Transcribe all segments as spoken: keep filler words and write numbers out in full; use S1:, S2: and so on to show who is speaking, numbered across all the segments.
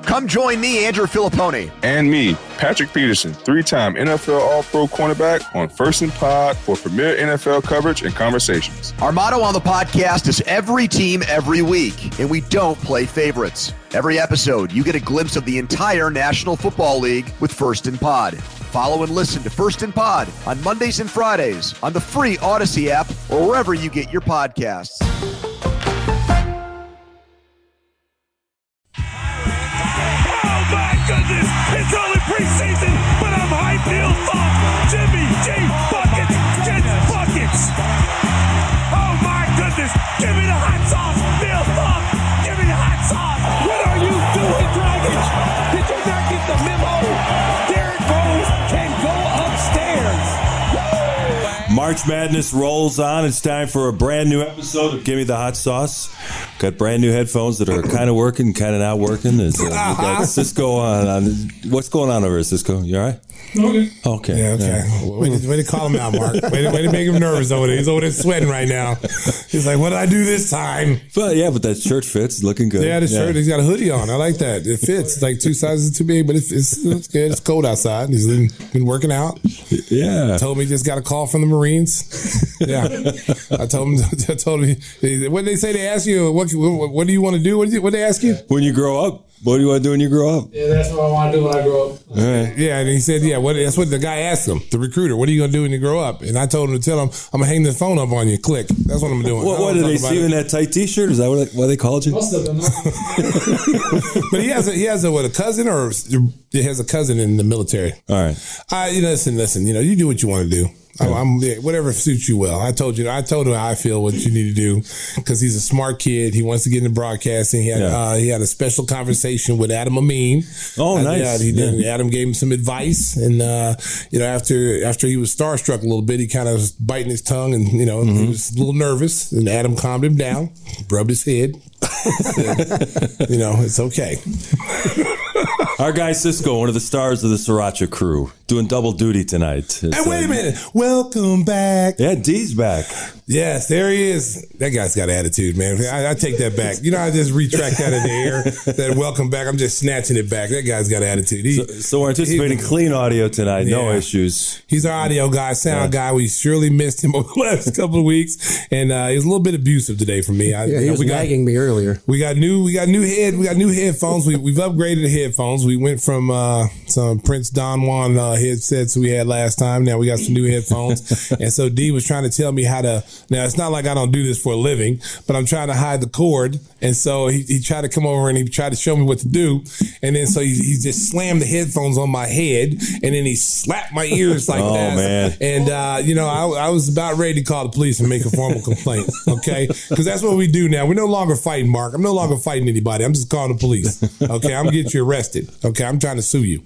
S1: Come join me, Andrew Filipponi.
S2: And me, Patrick Peterson, three-time N F L All-Pro cornerback on First and Pod for premier N F L coverage and conversations.
S1: Our motto on the podcast is every team, every week, and we don't play favorites. Every episode, you get a glimpse of the entire National Football League with First and Pod. Follow and listen to First and Pod on Mondays and Fridays on the free Odyssey app or wherever you get your podcasts.
S3: Goodness, it's only preseason, but I'm hyped. Neil Funk, Jimmy G buckets, gets buckets. Oh my goodness, give me the hot sauce, Neil Funk, give me the hot sauce. What are you doing, Dragic? Did you not get the memo? Derrick Rose can go upstairs. Woo!
S4: March Madness rolls on. It's time for a brand new episode of Give Me the Hot Sauce. Got brand new headphones that are kind of working, kind of not working. It's, uh, we got Cisco on, on. What's going on over here, Cisco? You all right?
S5: Okay.
S4: Okay.
S5: Yeah, okay. Yeah. Way, to, way to call him out, Mark. Way to, way to make him nervous over there. He's over there sweating right now. He's like, what did I do this time?
S4: But yeah, but that shirt fits. Looking good.
S5: Yeah, the
S4: yeah.
S5: shirt. He's got a hoodie on. I like that. It fits. It's like two sizes too big, but it's, it's, it's good. It's cold outside. He's been, been working out.
S4: Yeah.
S5: Told me he just got a call from the Marines. Yeah. I told him, I told him, what did they say? They ask you, what, what, what do you want to do? What did they ask you?
S4: When you grow up. What do you want to do when you grow up?
S6: Yeah, that's what I want to do when I grow up.
S5: Right. Yeah, and he said, yeah, what, that's what the guy asked him, the recruiter. What are you going to do when you grow up? And I told him to tell him, I'm going to hang the phone up on you. Click. That's what I'm doing.
S4: What, what did they see you in that tight T-shirt? Is that what they, why they called you?
S6: Must have been.
S5: But he has a, he has a, what, a cousin or he has a cousin in the military.
S4: All right.
S5: I, you know, listen, listen, you know, you do what you want to do. I'm, I'm yeah, whatever suits you well. I told you, I told him how I feel what you need to do because he's a smart kid. He wants to get into broadcasting. He had, yeah. uh, he had a special conversation with Adam Amin.
S4: Oh,
S5: uh,
S4: nice.
S5: Yeah, he did. Yeah. Adam gave him some advice, and uh, you know, after after he was starstruck a little bit, he kind of was biting his tongue, and you know, mm-hmm. he was a little nervous. And Adam calmed him down, rubbed his head. Said, you know, it's okay.
S4: Our guy Cisco, one of the stars of the Sriracha crew, doing double duty tonight.
S5: And wait a minute. Welcome back.
S4: Yeah, D's back.
S5: Yes, there he is. That guy's got attitude, man. I, I take that back. You know, I just retract that in the air. That welcome back. I'm just snatching it back. That guy's got attitude. He,
S4: so, so we're anticipating he, clean audio tonight. Yeah. No issues.
S5: He's our audio guy, sound yeah. guy. We surely missed him over the last couple of weeks, and uh, he was a little bit abusive today for me. I,
S6: yeah, he was
S5: we
S6: nagging
S5: got,
S6: me earlier.
S5: We got new. We got new head. We got new headphones. We, we've upgraded the headphones. We went from uh, some Prince Don Juan uh, headsets we had last time. Now we got some new headphones, and so D was trying to tell me how to. Now it's not like I don't do this for a living, but I'm trying to hide the cord. And so he, he tried to come over and he tried to show me what to do. And then so he, he just slammed the headphones on my head and then he slapped my ears like
S4: oh,
S5: that.
S4: Man.
S5: And, uh, you know, I, I was about ready to call the police and make a formal complaint. Okay. Because that's what we do now. We're no longer fighting, Mark. I'm no longer fighting anybody. I'm just calling the police. Okay. I'm going to get you arrested. Okay. I'm trying to sue you.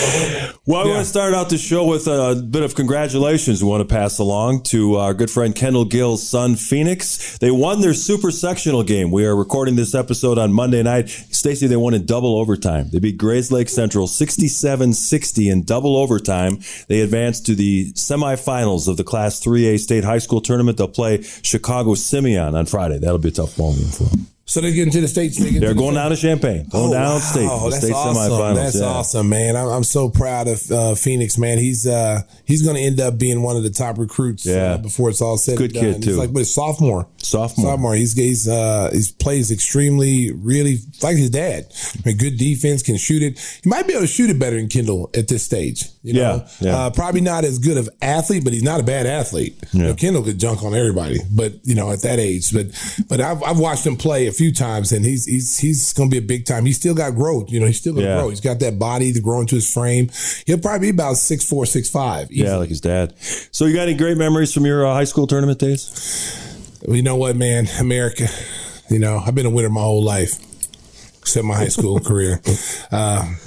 S4: Well, I
S5: yeah.
S4: want to start out the show with a bit of congratulations we want to pass along to our good friend Kendall Gill's son, Phoenix. They won their super sectional game. We are recording this episode on Monday night. Stacey, they won in double overtime. They beat Grayslake Central sixty-seven sixty in double overtime. They advanced to the semifinals of the Class three A state high school tournament. They'll play Chicago Simeon on Friday. That'll be a tough ball game for them.
S5: So they're getting to the states. They
S4: they're
S5: the
S4: going
S5: state.
S4: down to Champaign. Going
S5: oh,
S4: down
S5: wow.
S4: state. The
S5: That's
S4: state
S5: awesome.
S4: semifinals.
S5: That's
S4: yeah.
S5: awesome, man. I'm, I'm so proud of uh, Phoenix, man. He's uh, he's going to end up being one of the top recruits
S4: yeah.
S5: uh, before it's all said
S4: Good
S5: and done.
S4: kid, too.
S5: He's like, but it's sophomore.
S4: Sophomore.
S5: Sophomore. He's he's uh, he plays extremely, really like his dad. I mean, good defense, can shoot it. He might be able to shoot it better than Kendall at this stage. You know?
S4: Yeah. yeah.
S5: Uh, probably not as good of athlete, but he's not a bad athlete.
S4: Yeah.
S5: You know, Kendall could junk on everybody, but you know, at that age. But but I've I've watched him play a few times, and he's he's he's going to be a big time. He's still got growth. You know, he's still going to
S4: yeah.
S5: grow. He's got that body to grow into his frame. He'll probably be about six four, six five. Easily.
S4: Yeah, like his dad. So you got any great memories from your uh, high school tournament days?
S5: Well, you know what, man? America. You know, I've been a winner my whole life, except my high school career. Uh,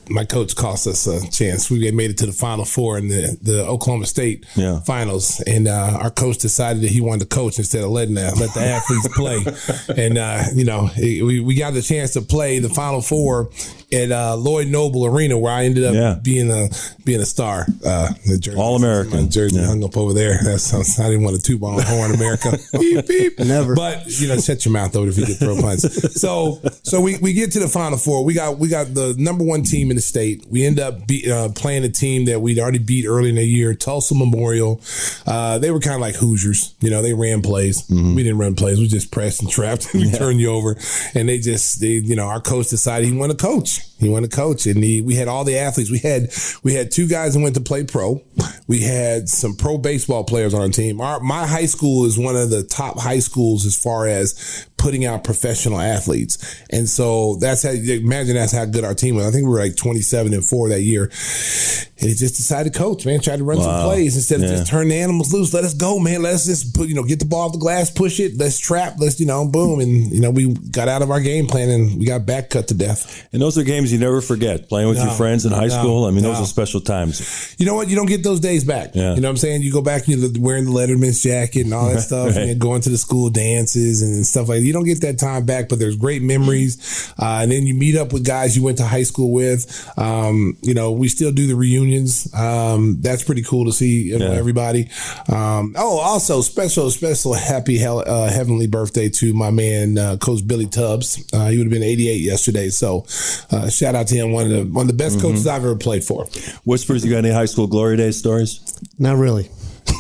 S5: my coach cost us a chance. We had made it to the Final Four in the, the Oklahoma State
S4: yeah.
S5: finals, and uh, our coach decided that he wanted to coach instead of letting the, let the athletes play. And uh, you know, it, we we got the chance to play the Final Four at uh, Lloyd Noble Arena, where I ended up
S4: yeah.
S5: being a being a star. Uh, the
S4: All American,
S5: my jersey
S4: yeah.
S5: hung up over there. That's I didn't want to toot my own horn, America. Beep beep.
S6: Never.
S5: But you know, shut your mouth though if you get throw punts. So so we, we get to the Final Four. We got we got the number one team in the state. We end up be, uh, playing a team that we'd already beat early in the year, Tulsa Memorial. Uh, they were kind of like Hoosiers. You know, they ran plays. Mm-hmm. We didn't run plays. We just pressed and trapped. we yeah. turned you over, and they just they you know our coach decided he wanted to coach. He wanted to coach, and he, we had all the athletes. We had we had two guys that went to play pro. We had some pro baseball players on our team. Our, my high school is one of the top high schools as far as putting out professional athletes, and so that's how. Imagine that's how good our team was. I think we were like twenty-seven and four that year. And he just decided to coach, man. Tried to run wow. some plays instead of yeah. just turn the animals loose. Let us go, man. Let us just put, you know, get the ball off the glass, push it. Let's trap. Let's, you know, boom. And, you know, we got out of our game plan and we got back cut to death.
S4: And those are games you never forget. Playing with no, your friends in high no, school. I mean, no. those are special times.
S5: You know what? You don't get those days back. Yeah. You know what I'm saying? You go back and you're wearing the Letterman's jacket and all that stuff right. and going to the school dances and stuff like that. You don't get that time back, but there's great memories. Uh, and then you meet up with guys you went to high school with. Um, you know, we still do the reunions. Um, that's pretty cool to see you know, yeah. everybody. Um, oh, also special, special happy hell, uh, heavenly birthday to my man, uh, Coach Billy Tubbs. Uh, he would have been eighty-eight yesterday. So, uh, shout out to him. One of the, one of the best mm-hmm. coaches I've ever played for.
S4: Whispers, you got any high school glory days stories?
S6: Not really.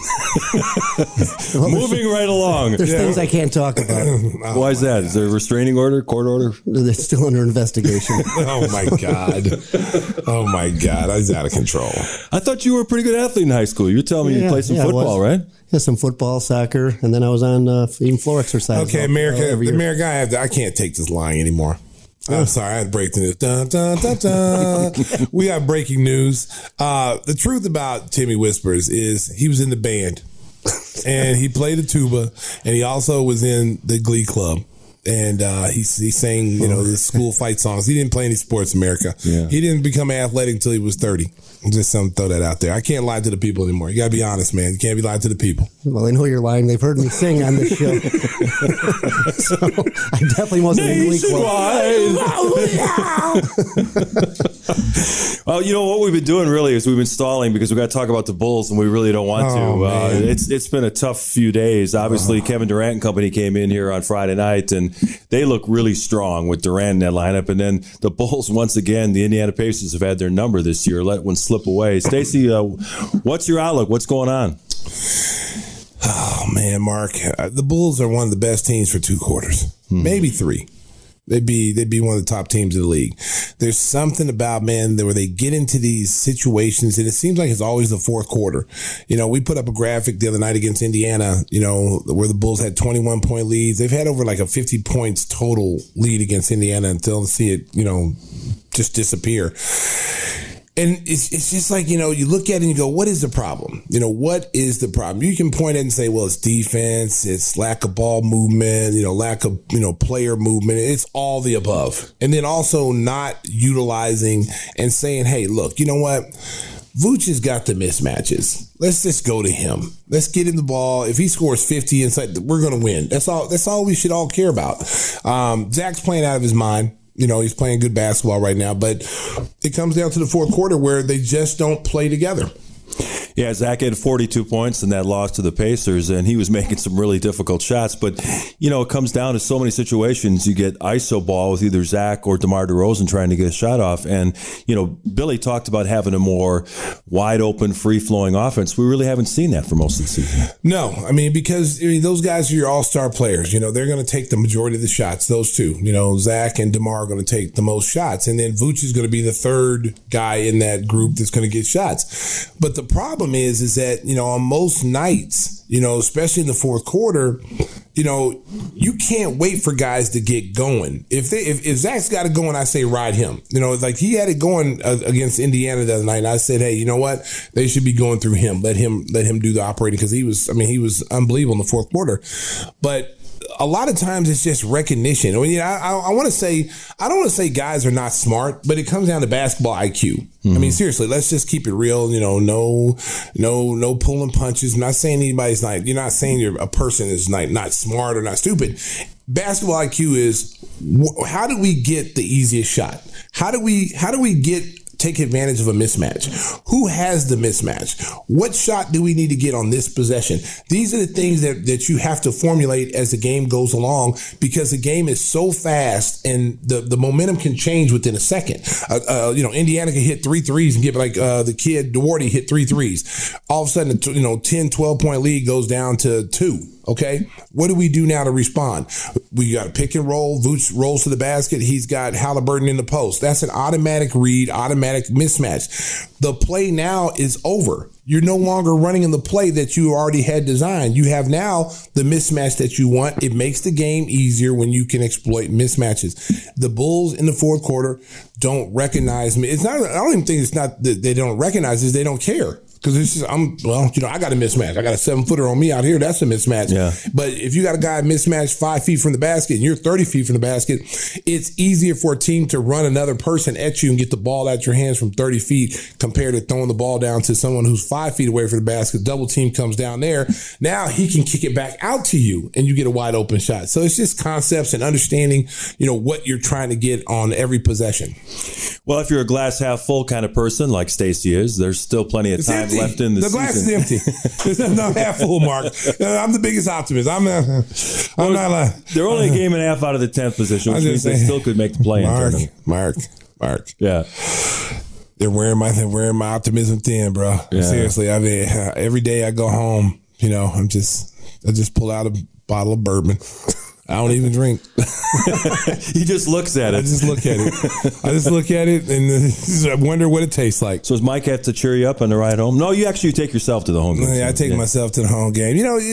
S4: well, Moving right along.
S6: There's yeah. things I can't talk about.
S4: oh, Why is that? Is there a restraining order, court order?
S6: They're still under investigation.
S5: oh, my God. Oh, my God. I was out of control.
S4: I thought you were a pretty good athlete in high school. You were telling me yeah, you played some yeah, football, right?
S6: Yeah, some football, soccer, and then I was on uh, even floor exercise.
S5: Okay, America, America, I, have to, I can't take this lying anymore. I'm sorry, I had to break the news. Dun, dun, dun, dun. We got breaking news. Uh, the truth about Timmy Whispers is he was in the band, and he played the tuba, and he also was in the Glee Club. And uh, he, he sang, you know, the school fight songs. He didn't play any sports, America. Yeah. He didn't become athletic until he was thirty. Just something to throw that out there. I can't lie to the people anymore. You got to be honest, man. You can't be lying to the people.
S6: Well, they know you're lying. They've heard me sing on this show. So I definitely wasn't in Glee
S4: Club. Well, you know what we've been doing really is we've been stalling because we've got to talk about the Bulls and we really don't want
S5: oh,
S4: to. Uh, it's It's been a tough few days. Obviously, oh. Kevin Durant and company came in here on Friday night and they look really strong with Durant in that lineup. And then the Bulls, once again, the Indiana Pacers have had their number this year. Let one slip away. Stacey, uh, what's your outlook? What's going on?
S5: Oh, man, Mark. Uh, the Bulls are one of the best teams for two quarters, hmm. maybe three. They'd be they'd be one of the top teams in the league. There's something about, man, where they get into these situations, and it seems like it's always the fourth quarter. You know, we put up a graphic the other night against Indiana, you know, where the Bulls had twenty-one point leads. They've had over like a fifty points total lead against Indiana until they see it, you know, just disappear. And it's it's just like, you know, you look at it and you go, what is the problem? You know, what is the problem? You can point at it and say, well, it's defense, it's lack of ball movement, you know, lack of, you know, player movement. It's all the above. And then also not utilizing and saying, hey, look, you know what? Vooch has got the mismatches. Let's just go to him. Let's get him the ball. If he scores fifty inside, we're going to win. That's all. That's all we should all care about. Um, Zach's playing out of his mind. You know, he's playing good basketball right now, but it comes down to the fourth quarter where they just don't play together.
S4: Yeah, Zach had forty-two points in that loss to the Pacers, and he was making some really difficult shots. But, you know, it comes down to so many situations. You get I S O ball with either Zach or DeMar DeRozan trying to get a shot off. And, you know, Billy talked about having a more wide-open, free-flowing offense. We really haven't seen that for most of the season.
S5: No, I mean, because I mean, those guys are your all-star players. You know, they're going to take the majority of the shots, those two. You know, Zach and DeMar are going to take the most shots. And then Vooch is going to be the third guy in that group that's going to get shots. But the problem is, is that, you know, on most nights, you know, especially in the fourth quarter, you know, you can't wait for guys to get going. If they, if, if Zach's got it going, I say ride him. You know, like he had it going uh, against Indiana the other night. And I said, hey, you know what? They should be going through him. Let him, let him do the operating because he was, I mean, he was unbelievable in the fourth quarter. But a lot of times it's just recognition. I mean, I, I, I want to say, I don't want to say guys are not smart, but it comes down to basketball I Q. Mm-hmm. I mean, seriously, let's just keep it real. You know, no, no, no pulling punches. I'm not saying anybody's not, you're not saying you're a person is not, not smart or not stupid. Basketball I Q is wh- how do we get the easiest shot? How do we, how do we get, take advantage of a mismatch? Who has the mismatch? What shot do we need to get on this possession? These are the things that, that you have to formulate as the game goes along, because the game is so fast and the, the momentum can change within a second. Uh, uh, you know, Indiana can hit three threes and get like uh, the kid Duarte hit three threes. All of a sudden, you know, ten, twelve point lead goes down to two. Okay, what do we do now to respond? We got a pick and roll. Vooch rolls to the basket. He's got Halliburton in the post. That's an automatic read, automatic mismatch. The play now is over. You're no longer running in the play that you already had designed. You have now the mismatch that you want. It makes the game easier when you can exploit mismatches. The Bulls in the fourth quarter don't recognize me. It's not. I don't even think it's not that they don't recognize it. They don't care. Because it's just, I'm, well, you know, I got a mismatch. I got a seven footer on me out here. That's a mismatch. Yeah. But if you got a guy mismatched five feet from the basket and you're thirty feet from the basket, it's easier for a team to run another person at you and get the ball out your hands from thirty feet compared to throwing the ball down to someone who's five feet away from the basket. Double team comes down there. Now he can kick it back out to you and you get a wide open shot. So it's just concepts and understanding, you know, what you're trying to get on every possession.
S4: Well, if you're a glass half full kind of person like Stacey is, there's still plenty of
S5: it's
S4: time
S5: empty.
S4: left in the,
S5: the
S4: season.
S5: glass is empty. It's not half full, Mark. I'm the biggest optimist. I'm not. I'm well, not like
S4: they're only a game and a half out of the tenth position, which means they still could make the play.
S5: Mark,
S4: in
S5: Mark, Mark.
S4: Yeah.
S5: They're wearing my they're wearing my optimism thin, bro. Yeah. Seriously, I mean, every day I go home, you know, I'm just I just pull out a bottle of bourbon. I don't even drink.
S4: He just looks at it.
S5: I just look at it. I just look at it and I wonder what it tastes like.
S4: So does Mike have to cheer you up on the ride home? No, you actually take yourself to the home game.
S5: Yeah, I take yeah. myself to the home game. You know,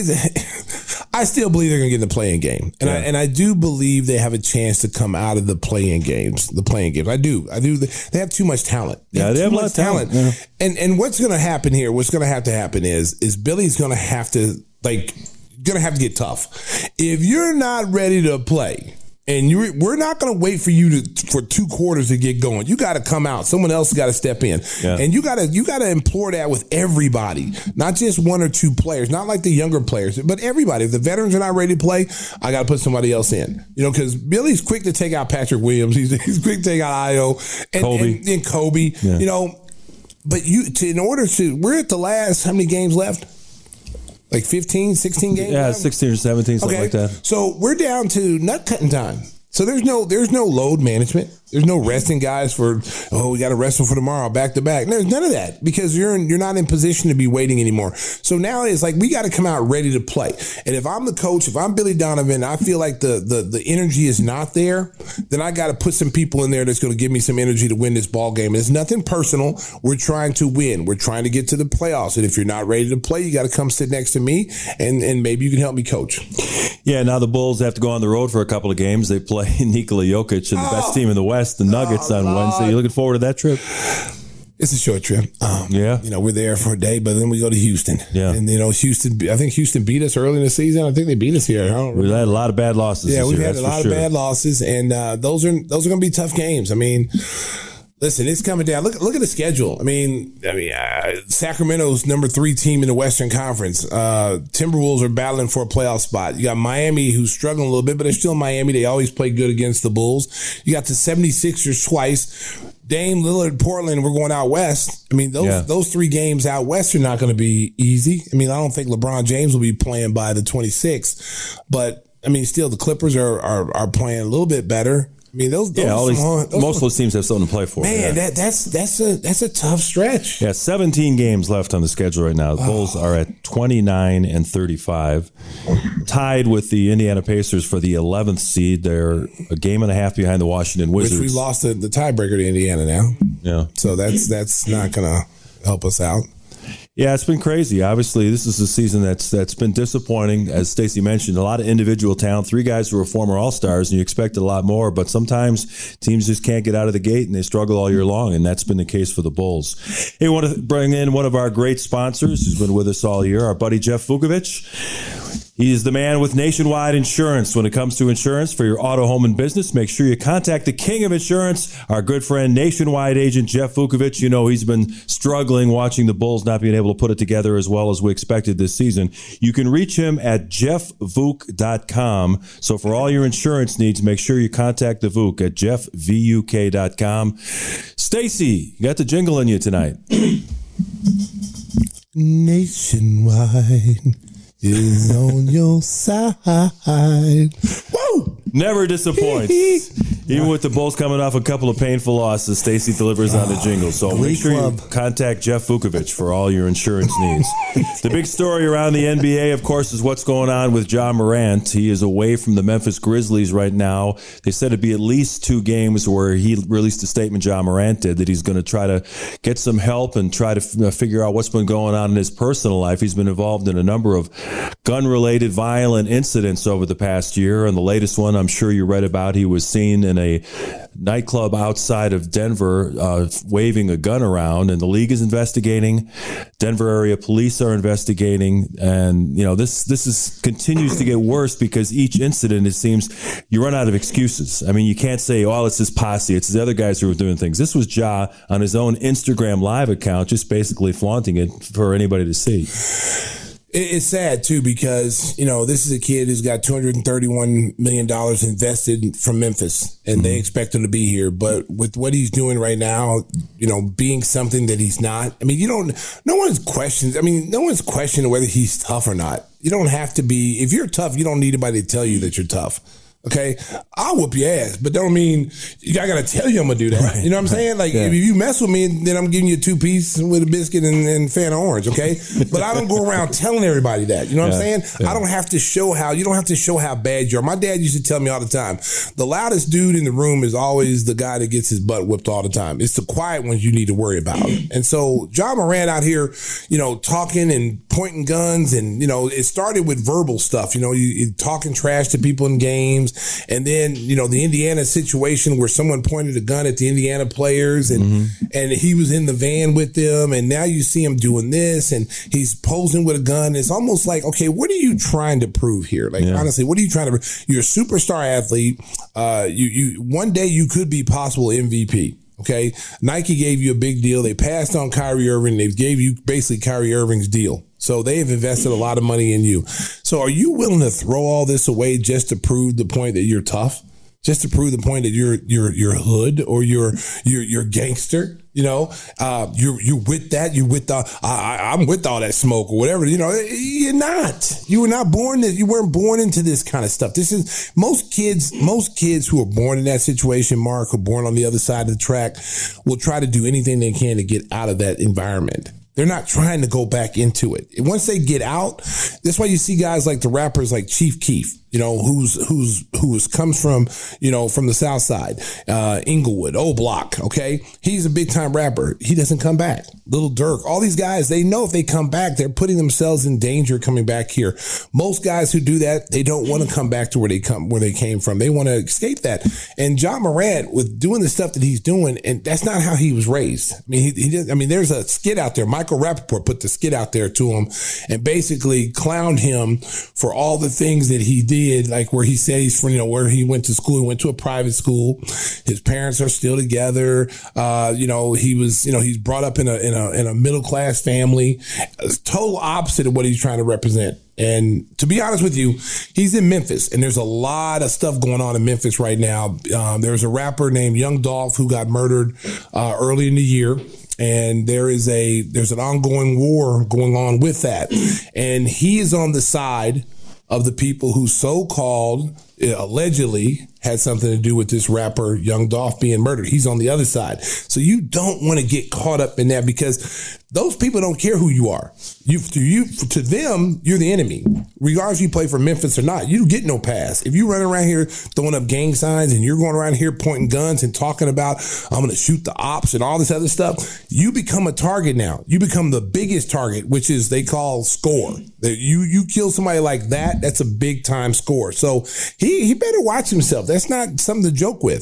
S5: I still believe they're going to get in the play-in game. And, yeah. I, and I do believe they have a chance to come out of the play-in games. The play-in games. I do. I do. They have too much talent. They
S4: yeah,
S5: have
S4: they
S5: too
S4: have
S5: much
S4: a lot of talent. talent.
S5: Yeah. And, and what's going to happen here, what's going to have to happen is, is Billy's going to have to, like, going to have to get tough. If you're not ready to play, and you we're not going to wait for you to for two quarters to get going. You got to come out. Someone else got to step in, yeah. and you got to you got to implore that with everybody, not just one or two players, not like the younger players, but everybody. If the veterans are not ready to play, I got to put somebody else in. You know, because Billy's quick to take out Patrick Williams. He's, he's quick to take out Io and Kobe. And, and Kobe. Yeah. You know, but you to in order to we're at the last how many games left? Like fifteen, sixteen games?
S4: Yeah, sixteen or seventeen, something okay. like that.
S5: So we're down to nut cutting time. So there's no there's no load management. There's no resting guys for, oh, we got to rest them for tomorrow, back to back. There's none of that because you're in, you're not in position to be waiting anymore. So now it's like we got to come out ready to play. And if I'm the coach, if I'm Billy Donovan, I feel like the the the energy is not there, then I got to put some people in there that's going to give me some energy to win this ball game. It's nothing personal. We're trying to win. We're trying to get to the playoffs. And if you're not ready to play, you got to come sit next to me and, and maybe you can help me coach.
S4: Yeah, now the Bulls have to go on the road for a couple of games. They play Nikola Jokic and the oh. best team in the West, the Nuggets, oh, on Lord. Wednesday. You looking forward to that trip?
S5: It's a short trip. Um, yeah. You know, we're there for a day, but then we go to Houston. Yeah. And, you know, Houston, I think Houston beat us early in the season. I think they beat us here. I don't
S4: we've had a lot of bad losses.
S5: Yeah,
S4: this
S5: we've
S4: year,
S5: had a lot of sure. bad losses, and uh, those are those are going to be tough games. I mean, listen, it's coming down. Look, look at the schedule. I mean, I mean, uh, Sacramento's number three team in the Western Conference. Uh, Timberwolves are battling for a playoff spot. You got Miami, who's struggling a little bit, but they're still Miami. They always play good against the Bulls. You got the seventy-sixers twice. Dame Lillard, Portland, we're going out west. I mean, those yeah. those three games out west are not going to be easy. I mean, I don't think LeBron James will be playing by the twenty-sixth, but I mean, still the Clippers are are, are playing a little bit better. I mean, those, those
S4: yeah, all these,
S5: some, those
S4: most of those teams have something to play for.
S5: Man,
S4: yeah.
S5: that that's that's a that's a tough stretch.
S4: Yeah, seventeen games left on the schedule right now. The oh. Bulls are at twenty-nine and thirty-five, tied with the Indiana Pacers for the eleventh seed. They're a game and a half behind the Washington Wizards.
S5: Which we lost the, the tiebreaker to Indiana now.
S4: Yeah,
S5: so that's that's not going to help us out.
S4: Yeah, it's been crazy. Obviously, this is a season that's that's been disappointing. As Stacey mentioned, a lot of individual talent, three guys who are former All-Stars, and you expect a lot more. But sometimes teams just can't get out of the gate, and they struggle all year long, and that's been the case for the Bulls. Hey, we want to bring in one of our great sponsors who's been with us all year, our buddy Jeff Vukovic. He is the man with Nationwide Insurance. When it comes to insurance for your auto, home, and business, make sure you contact the king of insurance, our good friend, Nationwide agent Jeff Vukovich. You know, he's been struggling watching the Bulls not being able to put it together as well as we expected this season. You can reach him at jeff vuk dot com. So for all your insurance needs, make sure you contact the Vuk at jeff vuk dot com. Stacy, you got the jingle in you tonight.
S5: Nationwide is on your side. Woo!
S4: Never disappoints. Even with the Bulls coming off a couple of painful losses, Stacy delivers on the jingle. So
S6: Glee
S4: make sure
S6: Club.
S4: you contact Jeff Vukovich for all your insurance needs. The big story around the N B A, of course, is what's going on with Ja Morant. He is away from the Memphis Grizzlies right now. They said it'd be at least two games where he released a statement, Ja Morant did, that he's going to try to get some help and try to f- figure out what's been going on in his personal life. He's been involved in a number of gun-related violent incidents over the past year, and the latest one I'm sure you read about, he was seen in a nightclub outside of Denver uh, waving a gun around, and the league is investigating. Denver area police are investigating, and you know this this is continues to get worse because each incident, it seems, you run out of excuses. I mean, you can't say, oh, it's his posse, it's the other guys who are doing things. This was Ja on his own Instagram live account, just basically flaunting it for anybody to see.
S5: It's sad, too, because, you know, this is a kid who's got two hundred thirty-one million dollars invested from Memphis, and mm-hmm. they expect him to be here. But with what he's doing right now, you know, being something that he's not, I mean, you don't, no one's questions. I mean, no one's questioning whether he's tough or not. You don't have to be, if you're tough, you don't need anybody to tell you that you're tough. Okay, I'll whoop your ass, but don't mean I gotta tell you I'm gonna do that. Right, you know what I'm right. saying? Like yeah. if you mess with me, then I'm giving you a two piece with a biscuit and, and Fanta orange. Okay, but I don't go around telling everybody that. You know what yeah. I'm saying? Yeah. I don't have to show how. You don't have to show how bad you are. My dad used to tell me all the time, the loudest dude in the room is always the guy that gets his butt whipped all the time. It's the quiet ones you need to worry about. And so Ja Morant out here, you know, talking and pointing guns, and you know, it started with verbal stuff. You know, you, you talking trash to people in games. And then, you know, the Indiana situation where someone pointed a gun at the Indiana players and, mm-hmm. and he was in the van with them. And now you see him doing this and he's posing with a gun. It's almost like, okay, what are you trying to prove here? Like, yeah. honestly, what are you trying to prove? You're a superstar athlete. Uh, you, you, one day you could be possible M V P. Okay. Nike gave you a big deal. They passed on Kyrie Irving. They gave you basically Kyrie Irving's deal. So they have invested a lot of money in you. So are you willing to throw all this away just to prove the point that you're tough? Just to prove the point that you're you're you're hood or you're you're you're gangster? You know, uh, you're you're with that. You're with the. I, I'm with all that smoke or whatever. You know, you're not. You were not born. You weren't born into this kind of stuff. This is most kids. Most kids who are born in that situation, Mark, who are born on the other side of the track, will try to do anything they can to get out of that environment. They're not trying to go back into it. Once they get out, that's why you see guys like the rappers like Chief Keef, you know, who's, who's, who's comes from, you know, from the South Side, uh, Inglewood, O Block. Okay. He's a big time rapper. He doesn't come back. Little Durk, all these guys, they know if they come back, they're putting themselves in danger coming back here. Most guys who do that, they don't want to come back to where they come, where they came from. They want to escape that. And Ja Morant, with doing the stuff that he's doing, and that's not how he was raised. I mean, he, he did, I mean, there's a skit out there. Michael Rappaport put the skit out there to him and basically clowned him for all the things that he did, like where he said he's from, you know, where he went to school. He went to a private school. His parents are still together. Uh, you know, he was, you know, he's brought up in a, in a, in a middle class family. It's total opposite of what he's trying to represent. And to be honest with you, he's in Memphis, and there's a lot of stuff going on in Memphis right now. Um, there's a rapper named Young Dolph who got murdered uh, early in the year. And there is a, there's an ongoing war going on with that. And he is on the side of the people who so-called, allegedly, had something to do with this rapper Young Dolph being murdered. He's on the other side. So you don't want to get caught up in that because those people don't care who you are. You, to you, to them, you're the enemy. Regardless if you play for Memphis or not, you get no pass. If you run around here throwing up gang signs and you're going around here pointing guns and talking about, I'm going to shoot the ops and all this other stuff, you become a target now. You become the biggest target, which is they call score. You, you kill somebody like that, that's a big time score. So he, he better watch himself. That's not something to joke with.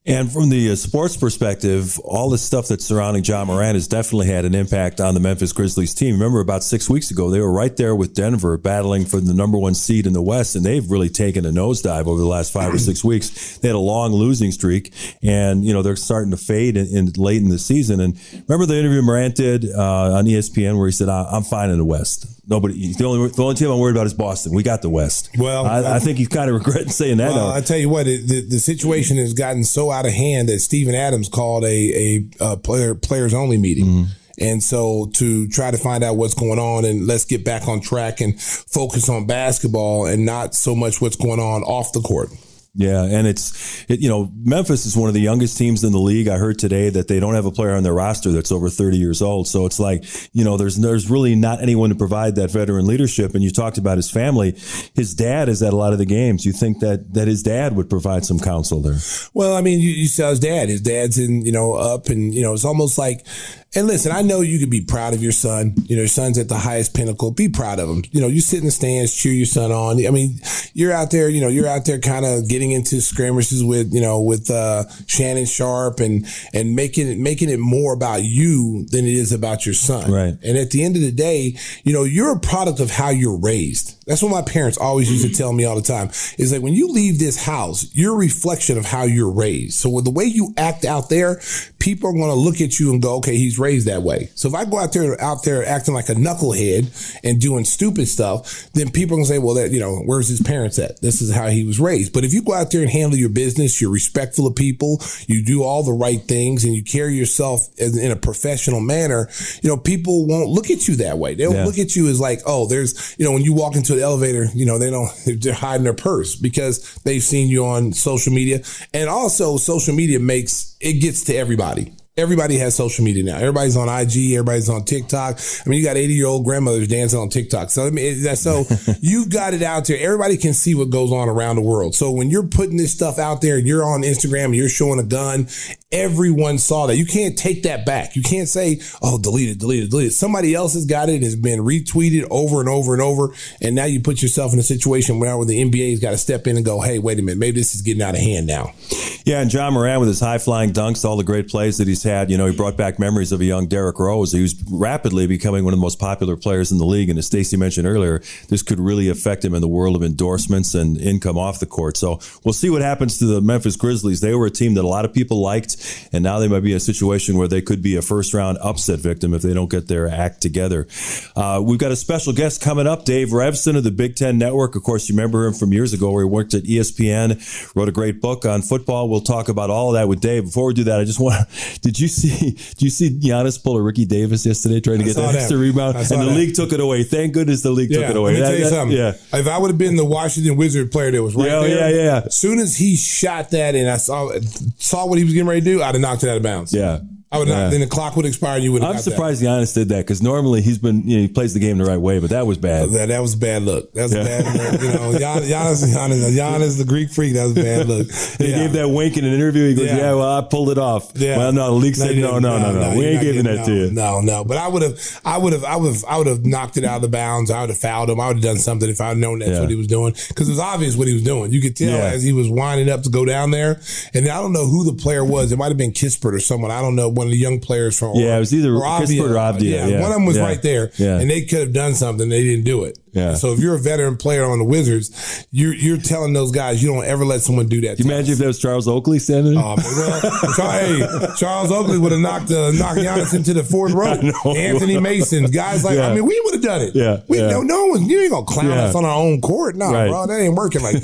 S4: And from the uh, sports perspective, all the stuff that's surrounding John Moran has definitely had an impact on the Memphis Grizzlies team. Remember, about six weeks ago, they were right there with Denver battling for the number one seed in the West, and they've really taken a nosedive over the last five or six weeks. They had a long losing streak, and, you know, they're starting to fade in, in late in the season. And remember the interview Morant did uh, on E S P N where he said, I'm fine in the West. Nobody. The only the only team I'm worried about is Boston. We got the West. Well, I, I think he's kind of regretting saying that.
S5: Well, I tell you what, it, the the situation has gotten so out of hand that Steven Adams called a a, a player players only meeting. Mm-hmm. And so to try to find out what's going on and let's get back on track and focus on basketball and not so much what's going on off the court.
S4: Yeah, and it's, it, you know, Memphis is one of the youngest teams in the league. I heard today that they don't have a player on their roster that's over thirty years old. So it's like, you know, there's there's really not anyone to provide that veteran leadership. And you talked about his family. His dad is at a lot of the games. You think that, that his dad would provide some counsel there?
S5: Well, I mean, you, you saw his dad. His dad's in, you know, up and, you know, it's almost like, and listen, I know you could be proud of your son. You know, your son's at the highest pinnacle. Be proud of him. You know, you sit in the stands, cheer your son on. I mean, you're out there, you know, you're out there kind of getting into skirmishes with, you know, with uh, Shannon Sharpe and, and making it, making it more about you than it is about your son.
S4: Right.
S5: And at the end of the day, you know, you're a product of how you're raised. That's what my parents always used to tell me all the time. Is like when you leave this house, you're a reflection of how you're raised. So with the way you act out there, people are going to look at you and go, okay, he's raised that way. So if I go out there, out there acting like a knucklehead and doing stupid stuff, then people are going to say, well, that, you know, where's his parents at? This is how he was raised. But if you go out there and handle your business, you're respectful of people, you do all the right things, and you carry yourself in a professional manner, you know, people won't look at you that way. They'll yeah. look at you as like, oh, there's, you know, when you walk into the elevator, you know, they don't, they're hiding their purse because they've seen you on social media. And also social media makes, it gets to everybody. Everybody has social media now. Everybody's on I G. Everybody's on TikTok. I mean, you got eighty year old grandmothers dancing on TikTok. So I mean, that's so you've got it out there. Everybody can see what goes on around the world. So when you're putting this stuff out there and you're on Instagram and you're showing a gun, everyone saw that. You can't take that back. You can't say, oh, delete it, delete it, delete it. Somebody else has got it and has been retweeted over and over and over. And now you put yourself in a situation where, where the N B A's got to step in and go, hey, wait a minute, maybe this is getting out of hand now.
S4: Yeah, and John Moran with his high-flying dunks, all the great plays that he's had, you know, he brought back memories of a young Derrick Rose. He was rapidly becoming one of the most popular players in the league. And as Stacey mentioned earlier, this could really affect him in the world of endorsements and income off the court. So we'll see what happens to the Memphis Grizzlies. They were a team that a lot of people liked, and now they might be in a situation where they could be a first-round upset victim if they don't get their act together. Uh, we've got a special guest coming up, Dave Revsine of the Big Ten Network. Of course, you remember him from years ago where he worked at E S P N, wrote a great book on football. We'll talk about all of that with Dave. Before we do that, I just want to, did you see, did you see Giannis pull a Ricky Davis yesterday trying to get that extra rebound? And the
S5: that.
S4: league took it away. Thank goodness the league
S5: yeah,
S4: took it away.
S5: Let me
S4: that,
S5: tell you
S4: that,
S5: something.
S4: Yeah.
S5: If I would have been the Washington Wizard player that was right
S4: yeah,
S5: there,
S4: yeah, yeah.
S5: as soon as he shot that and I saw saw what he was getting ready to do, I'd have knocked it out of bounds.
S4: Yeah.
S5: I would
S4: yeah.
S5: not. Then the clock would expire. And you would.
S4: I'm
S5: got
S4: surprised
S5: that.
S4: Giannis did that because normally he's been, you know, he plays the game the right way, but that was bad.
S5: That, that was a bad look. That was yeah. a bad look. You know, Giannis, Giannis, Giannis, Giannis, the Greek freak. That was a bad look.
S4: He yeah. gave that wink in an interview. He goes, "Yeah, yeah well, I pulled it off." Yeah. Well, no, the league said, "No, no, no, no, no, no. we ain't giving that
S5: no,
S4: to you."
S5: No, no. But I would have, I would have, I would have, I would have knocked it out of the bounds. I would have fouled him. I would have done something if I had known that's yeah. what he was doing because it was obvious what he was doing. You could tell yeah. as he was winding up to go down there. And I don't know who the player was. It might have been Kispert or someone. I don't know. One of the young players from
S4: yeah, it was either. Kispert or Avdia,
S5: yeah,
S4: yeah,
S5: one of them was
S4: yeah,
S5: right there,
S4: yeah.
S5: and they could have done something. They didn't do it.
S4: Yeah.
S5: So if you're a veteran player on the Wizards, you're you're telling those guys you don't ever let someone do that.
S4: Can you imagine us. If that was Charles Oakley standing there?
S5: Oh, well, hey, Charles Oakley would have knocked uh, knocked Giannis into the fourth row. Anthony Mason, guys like, yeah. I mean, we would have done it.
S4: Yeah.
S5: We
S4: yeah.
S5: no, no one. You ain't gonna clown yeah. us on our own court, no, right. bro. That ain't working like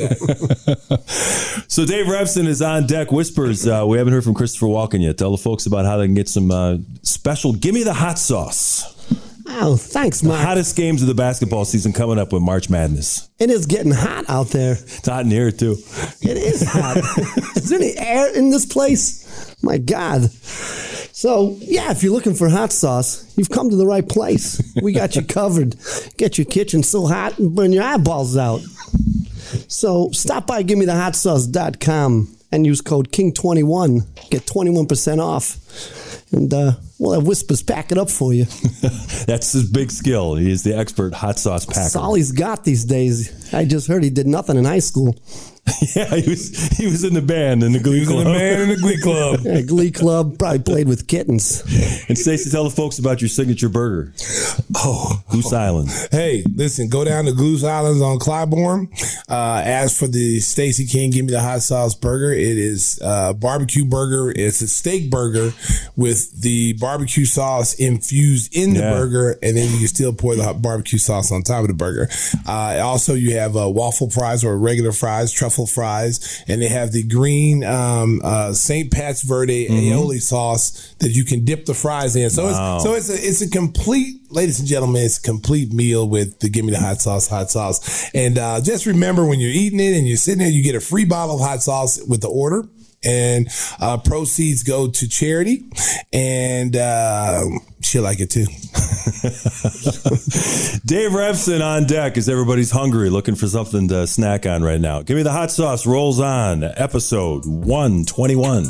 S5: that.
S4: So Dave Revsine is on deck. Whispers. Uh, we haven't heard from Christopher Walken yet. Tell the folks about how they can get some uh, special. Give me the hot sauce.
S6: Oh, thanks, Mark.
S4: The hottest games of the basketball season coming up with March Madness.
S6: It is getting hot out there.
S4: It's hot in here, too.
S6: It is hot. Is there any air in this place? My God. So, yeah, if you're looking for hot sauce, you've come to the right place. We got you covered. Get your kitchen so hot and burn your eyeballs out. So, stop by give me the hot sauce dot com and use code King twenty-one. Get twenty-one percent off. And uh, we'll have Whispers pack it up for you.
S4: That's his big skill. He's the expert hot sauce packer.
S6: That's all he's got these days. I just heard he did nothing in high school.
S4: Yeah, he was he was in the band in the Glee
S5: He was
S4: Club.
S5: in the band in the Glee Club.
S6: Yeah, Glee Club, probably played with kittens.
S4: And Stacey, tell the folks about your signature burger.
S5: Oh,
S4: Goose Island.
S5: Hey, listen, go down to Goose Islands on Clybourne. Uh, as for the Stacey King, give me the hot sauce burger. It is a barbecue burger. It's a steak burger with the barbecue sauce infused in the
S4: Yeah.
S5: burger, and then you can still pour the hot barbecue sauce on top of the burger. Uh, also, you have uh, waffle fries or regular fries, truffle fries, and they have the green um, uh, Saint Pat's Verde
S4: Mm-hmm.
S5: aioli sauce that you can dip the fries in. So
S4: Wow.
S5: it's so it's a it's a complete. Ladies and gentlemen, it's a complete meal with the Give Me the Hot Sauce, hot sauce. And uh, just remember when you're eating it and you're sitting there, you get a free bottle of hot sauce with the order. And uh, proceeds go to charity. And uh, she'll like it too.
S4: Dave Revson on deck as everybody's hungry, looking for something to snack on right now. Give me the hot sauce rolls on, episode one twenty-one.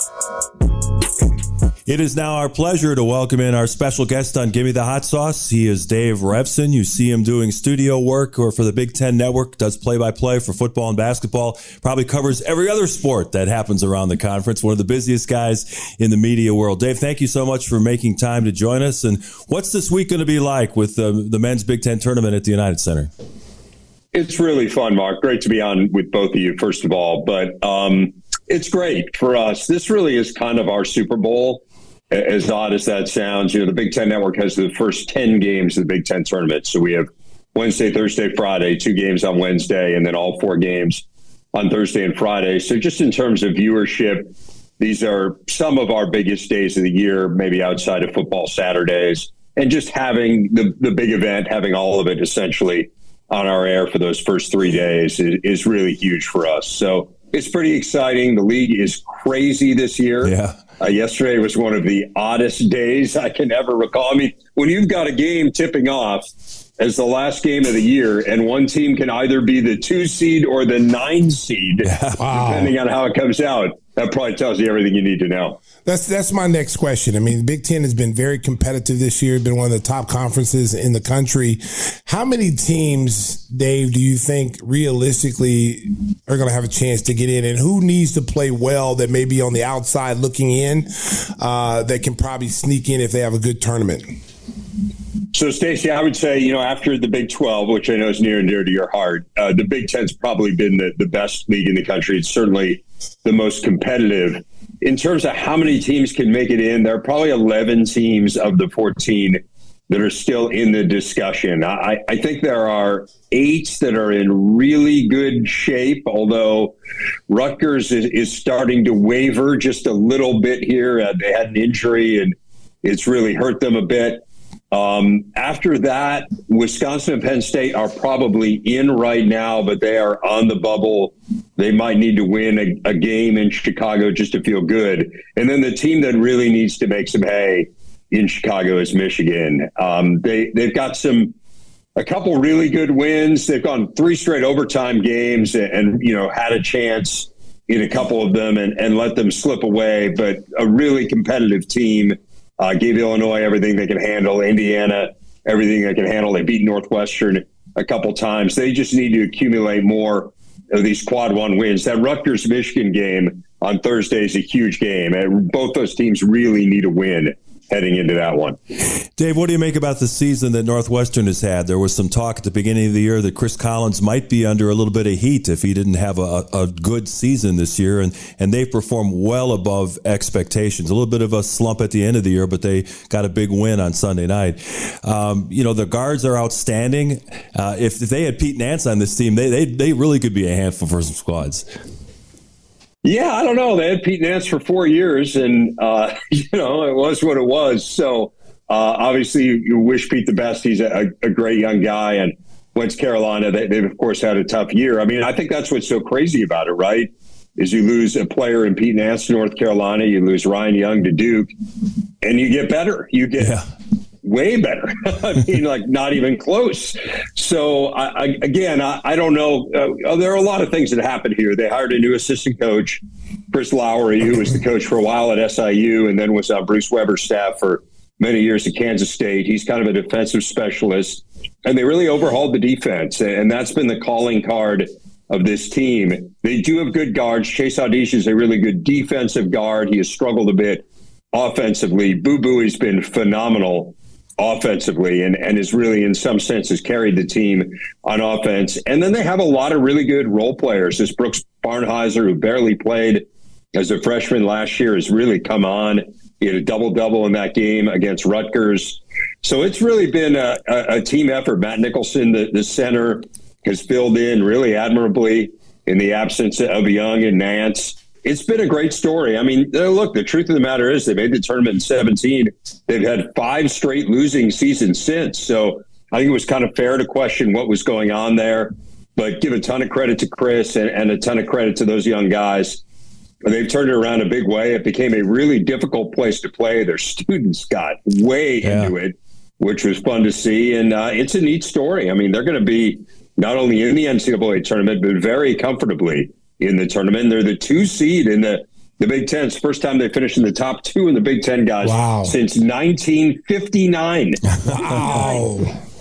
S4: It is now our pleasure to welcome in our special guest on Give Me the Hot Sauce. He is Dave Revson. You see him doing studio work or for the Big Ten Network, does play-by-play for football and basketball, probably covers every other sport that happens around the conference. One of the busiest guys in the media world. Dave, thank you so much for making time to join us. And what's this week going to be like with uh, the men's Big Ten tournament at the United Center?
S7: It's really fun, Mark. Great to be on with both of you, first of all. But um, it's great for us. This really is kind of our Super Bowl. As odd as that sounds, you know, the Big Ten Network has the first ten games of the Big Ten tournament. So we have Wednesday, Thursday, Friday, two games on Wednesday, and then all four games on Thursday and Friday. So just in terms of viewership, these are some of our biggest days of the year, maybe outside of football Saturdays. And just having the, the big event, having all of it essentially on our air for those first three days is, is really huge for us. So it's pretty exciting. The league is crazy this year.
S4: Yeah.
S7: Uh, yesterday was one of the oddest days I can ever recall. I mean, when you've got a game tipping off as the last game of the year and one team can either be the two seed or the nine seed, yeah. wow. depending on how it comes out, that probably tells you everything you need to know.
S5: That's that's my next question. I mean, the Big Ten has been very competitive this year, been one of the top conferences in the country. How many teams, Dave, do you think realistically are going to have a chance to get in? And who needs to play well that may be on the outside looking in uh, that can probably sneak in if they have a good tournament?
S7: So, Stacey, I would say, you know, after the Big twelve, which I know is near and dear to your heart, uh, the Big Ten's probably been the, the best league in the country. It's certainly the most competitive. In terms of how many teams can make it in, there are probably eleven teams of the fourteen that are still in the discussion. I, I think there are eight that are in really good shape, although Rutgers is, is starting to waver just a little bit here. Uh, they had an injury, and it's really hurt them a bit. Um, after that, Wisconsin and Penn State are probably in right now, but they are on the bubble. They might need to win a, a game in Chicago just to feel good. And then the team that really needs to make some hay in Chicago is Michigan. Um, they, they've got some, a couple really good wins. They've gone three straight overtime games and, and you know, had a chance in a couple of them and, and let them slip away. But a really competitive team. Uh, gave Illinois everything they can handle, Indiana everything they can handle. They beat Northwestern a couple times. They just need to accumulate more of these quad one wins. That Rutgers-Michigan game on Thursday is a huge game. And both those teams really need a win heading into that one.
S4: Dave, what do you make about the season that Northwestern has had? There was some talk at the beginning of the year that Chris Collins might be under a little bit of heat if he didn't have a, a good season this year, and, and they performed well above expectations. A little bit of a slump at the end of the year, but they got a big win on Sunday night. Um, you know, the guards are outstanding. Uh, if, if they had Pete Nance on this team, they, they, they really could be a handful for some squads.
S7: Yeah, I don't know. They had Pete Nance for four years, and, uh, you know, it was what it was. So, uh, obviously, you, you wish Pete the best. He's a, a great young guy, and went to Carolina. They, they've, of course, had a tough year. I mean, I think that's what's so crazy about it, right, is you lose a player in Pete Nance to North Carolina, you lose Ryan Young to Duke, and you get better. You get yeah. way better. I mean, like, not even close. So, I, I, again, I, I don't know. Uh, there are a lot of things that happened here. They hired a new assistant coach, Chris Lowry, who was the coach for a while at S I U and then was on Bruce Weber's staff for many years at Kansas State. He's kind of a defensive specialist. And they really overhauled the defense. And that's been the calling card of this team. They do have good guards. Chase Audish is a really good defensive guard. He has struggled a bit offensively. Boo Buie's been phenomenal offensively and, and is really, in some senses, carried the team on offense. And then they have a lot of really good role players. This Brooks Barnheiser, who barely played as a freshman last year, has really come on. He had a double-double in that game against Rutgers. So it's really been a, a, a team effort. Matt Nicholson, the, the center, has filled in really admirably in the absence of Young and Nance. It's been a great story. I mean, look, the truth of the matter is they made the tournament in seventeen. They've had five straight losing seasons since. So I think it was kind of fair to question what was going on there, but give a ton of credit to Chris and, and a ton of credit to those young guys. They've turned it around a big way. It became a really difficult place to play. Their students got way yeah. into it, which was fun to see. And uh, it's a neat story. I mean, they're going to be not only in the N C double A tournament, but very comfortably in the tournament. They're the two seed in the, the Big Ten. It's the first time they finished in the top two in the Big Ten, guys,
S5: wow.
S7: since nineteen fifty-nine.
S5: Wow.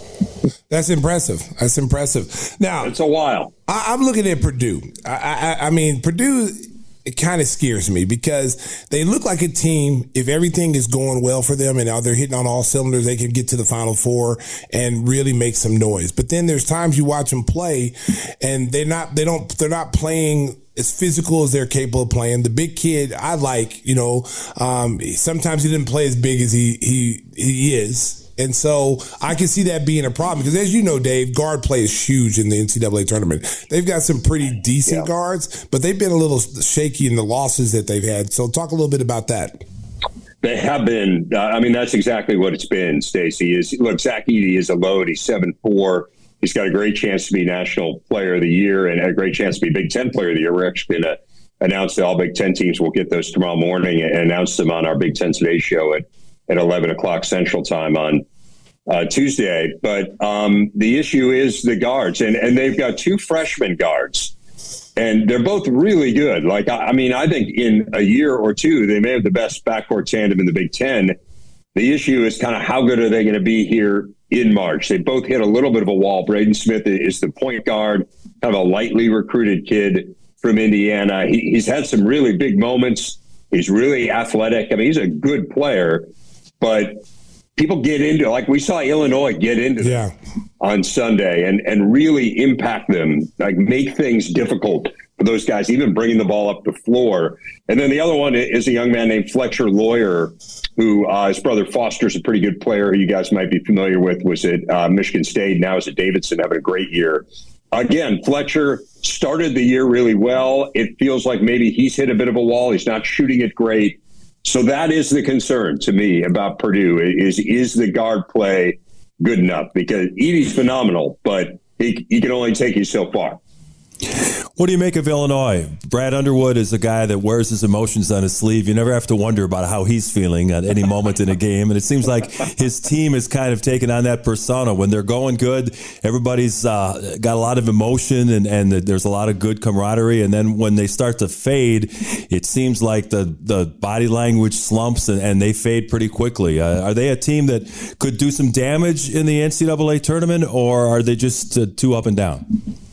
S5: That's impressive. That's impressive. Now,
S7: it's a while.
S5: I, I'm looking at Purdue. I, I, I mean, Purdue, it kind of scares me because they look like a team, if everything is going well for them and they're hitting on all cylinders, they can get to the Final Four and really make some noise. But then there's times you watch them play and they're not, they don't, they're not playing as physical as they're capable of playing. The big kid, I like, you know, um, sometimes he didn't play as big as he, he, he is. And so I can see that being a problem because, as you know, Dave, guard play is huge in the N C double A tournament. They've got some pretty decent yeah. guards, but they've been a little shaky in the losses that they've had. So talk a little bit about that.
S7: They have been. Uh, I mean, that's exactly what it's been, Stacey. Is look, Zach Edey is a load. He's seven four. He's got a great chance to be National Player of the Year and a great chance to be Big Ten Player of the Year. We're actually going to announce that all Big Ten teams will get those tomorrow morning and announce them on our Big Ten Today show at at eleven o'clock Central Time on uh, Tuesday. But um, the issue is the guards, and, and they've got two freshman guards, and they're both really good. Like, I, I mean, I think in a year or two, they may have the best backcourt tandem in the Big Ten. The issue is kind of how good are they going to be here in March? They both hit a little bit of a wall. Braden Smith is the point guard, kind of a lightly recruited kid from Indiana. He, he's had some really big moments. He's really athletic. I mean, he's a good player. But people get into, like we saw Illinois get into
S5: yeah.
S7: them on Sunday and, and really impact them, like make things difficult for those guys, even bringing the ball up the floor. And then the other one is a young man named Fletcher Lawyer, who uh, his brother Foster's a pretty good player who you guys might be familiar with, was at uh, Michigan State, now is at Davidson, having a great year. Again, Fletcher started the year really well. It feels like maybe he's hit a bit of a wall. He's not shooting it great. So that is the concern to me about Purdue is, is the guard play good enough? Because Edey's phenomenal, but he, he can only take you so far.
S4: What do you make of Illinois? Brad Underwood is a guy that wears his emotions on his sleeve. You never have to wonder about how he's feeling at any moment in a game. And it seems like his team has kind of taken on that persona. When they're going good, everybody's uh, got a lot of emotion and, and there's a lot of good camaraderie. And then when they start to fade, it seems like the, the body language slumps and, and they fade pretty quickly. Uh, are they a team that could do some damage in the N C double A tournament, or are they just uh, too up and down?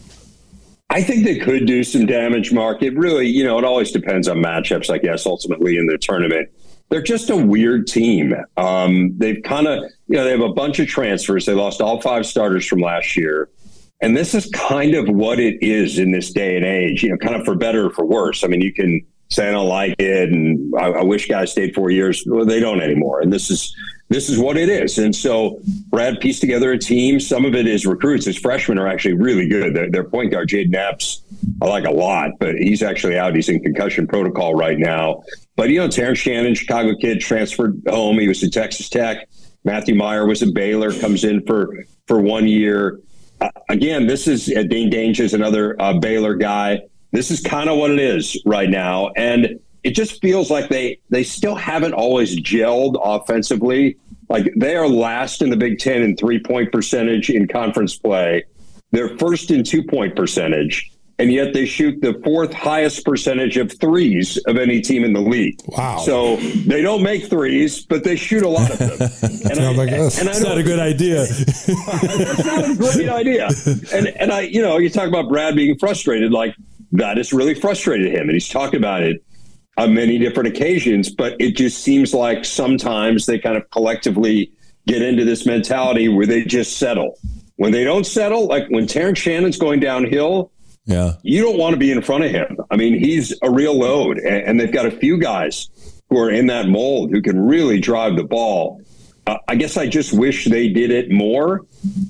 S7: I think they could do some damage, Mark. It really, you know, it always depends on matchups, I guess, ultimately in the tournament. They're just a weird team. Um, they've kind of, you know, they have a bunch of transfers. They lost all five starters from last year. And this is kind of what it is in this day and age, you know, kind of for better or for worse. I mean, you can say I don't like it and I, I wish guys stayed four years. Well, they don't anymore. And this is this is what it is. And so Brad pieced together a team. Some of it is recruits. His freshmen are actually really good. Their, their point guard, Jaden Epps, I like a lot, but he's actually out. He's in concussion protocol right now. But, you know, Terrence Shannon, Chicago kid, transferred home. He was at Texas Tech. Matthew Meyer was at Baylor, comes in for, for one year. Uh, again, this is uh, Dane Dange is another uh, Baylor guy. This is kind of what it is right now. And it just feels like they, they still haven't always gelled offensively. Like they are last in the Big Ten in three-point percentage in conference play. They're first in two-point percentage. and yet they shoot the fourth highest percentage of threes of any team in the league.
S5: Wow.
S7: So they don't make threes, but they shoot a lot of them. And
S5: Sounds
S7: I,
S5: like us.
S7: and I
S4: It's not a good idea.
S7: That's not a great idea. And, and I, you know, you talk about Brad being frustrated, like that has really frustrated him. And he's talked about it on many different occasions, but it just seems like sometimes they kind of collectively get into this mentality where they just settle. When they don't settle, like when Terrence Shannon's going downhill,
S4: Yeah.
S7: you don't want to be in front of him. I mean, he's a real load, and, and they've got a few guys who are in that mold who can really drive the ball. Uh, I guess I just wish they did it more.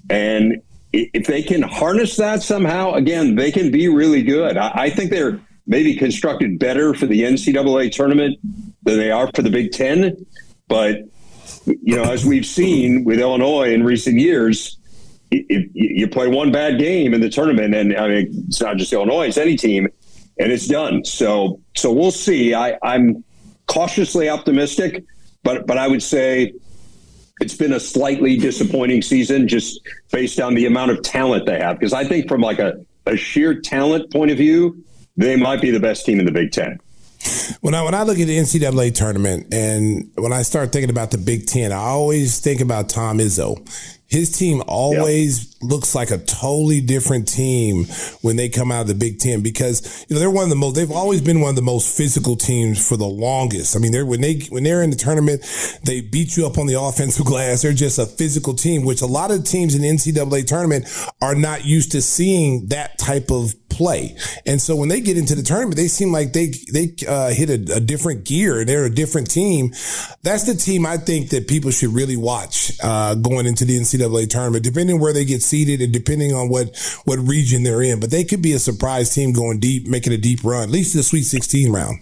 S7: And if they can harness that somehow, again, they can be really good. I, I think they're maybe constructed better for the N C double A tournament than they are for the Big Ten. But, you know, as we've seen with Illinois in recent years, if you play one bad game in the tournament, and I mean, it's not just Illinois, it's any team, and it's done. So, so we'll see. I, I'm cautiously optimistic, but but I would say it's been a slightly disappointing season just based on the amount of talent they have. Because I think from like a, a sheer talent point of view, they might be the best team in the Big Ten.
S5: When I when I look at the N C double A tournament, and when I start thinking about the Big Ten, I always think about Tom Izzo. His team always yep. looks like a totally different team when they come out of the Big Ten, because, you know, they're one of the most, they've always been one of the most physical teams for the longest. I mean, they're, when they, when they're in the tournament, they beat you up on the offensive glass. They're just a physical team, which a lot of teams in the N C double A tournament are not used to seeing that type of play. And so when they get into the tournament, they seem like they, they, uh, hit a, a different gear. They're a different team. That's the team I think that people should really watch, uh, going into the N C double A tournament, depending on where they get seated and depending on what, what region they're in. But they could be a surprise team going deep, making a deep run, at least the Sweet sixteen round.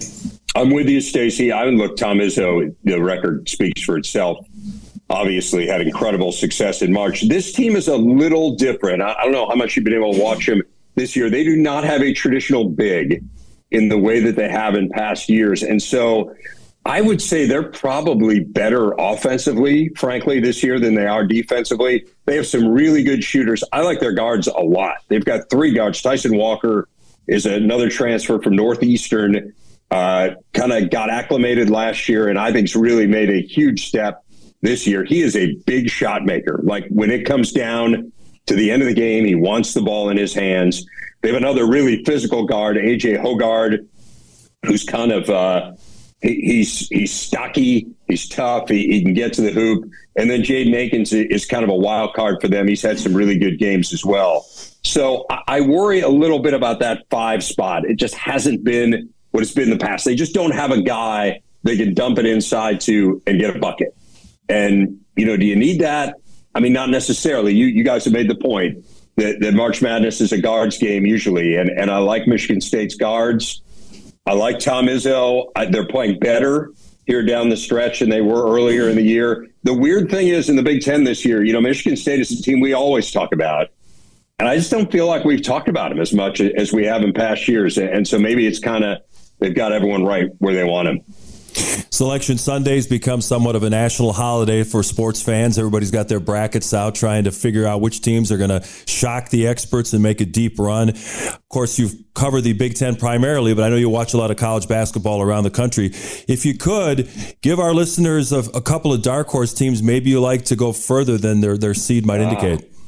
S7: I'm with you, Stacey. I mean, look, Tom Izzo, the record speaks for itself. Obviously had incredible success in March. This team is a little different. I, I don't know how much you've been able to watch them this year. They do not have a traditional big in the way that they have in past years. And so I would say they're probably better offensively, frankly, this year than they are defensively. They have some really good shooters. I like their guards a lot. They've got three guards. Tyson Walker is another transfer from Northeastern, uh, kind of got acclimated last year, and I think's really made a huge step this year. He is a big shot maker. Like when it comes down to the end of the game, he wants the ball in his hands. They have another really physical guard, A J Hogard, who's kind of uh, he, he's he's stocky, he's tough, he, he can get to the hoop. And then Jaden Akins is kind of a wild card for them. He's had some really good games as well. So I, I worry a little bit about that five spot. It just hasn't been what it's been in the past. They just don't have a guy they can dump it inside to and get a bucket. And, you know, do you need that? I mean, not necessarily. You you guys have made the point that, that March Madness is a guards game usually. And, and I like Michigan State's guards. I like Tom Izzo. I, they're playing better here down the stretch than they were earlier in the year. The weird thing is in the Big Ten this year, you know, Michigan State is a team we always talk about. And I just don't feel like we've talked about them as much as we have in past years. And so maybe it's kind of, they've got everyone right where they want them.
S4: Selection Sundays become somewhat of a national holiday for sports fans. Everybody's got their brackets out trying to figure out which teams are going to shock the experts and make a deep run. Of course, you've covered the Big Ten primarily, but I know you watch a lot of college basketball around the country. If you could, give our listeners a, a couple of dark horse teams maybe you like to go further than their, their seed might indicate. Uh,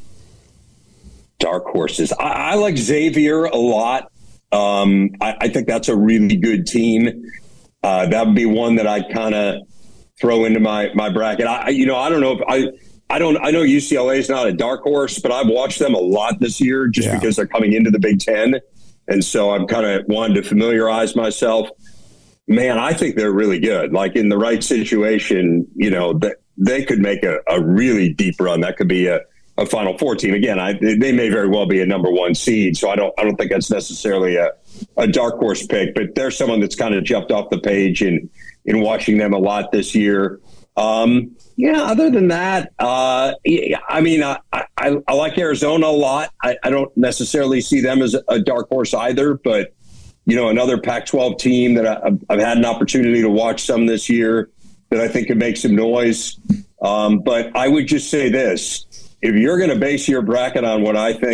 S7: dark horses. I, I like Xavier a lot. Um, I, I think that's a really good team. Uh, that would be one that I'd kind of throw into my, my bracket. I, you know, I don't know if I, I don't, I know U C L A is not a dark horse, but I've watched them a lot this year just yeah. because they're coming into the Big Ten. And so I'm kind of wanting to familiarize myself. Man, I think they're really good. Like in the right situation, you know, that they could make a, a really deep run. That could be a, a Final Four team. Again, I, they may very well be a number one seed. So I don't, I don't think that's necessarily a, a dark horse pick, but there's someone that's kind of jumped off the page in, in watching them a lot this year. Um, yeah, other than that, uh, I mean, I, I, I like Arizona a lot. I, I don't necessarily see them as a dark horse either, but, you know, another Pac twelve team that I, I've had an opportunity to watch some this year that I think could make some noise. Um, but I would just say this, if you're going to base your bracket on what I think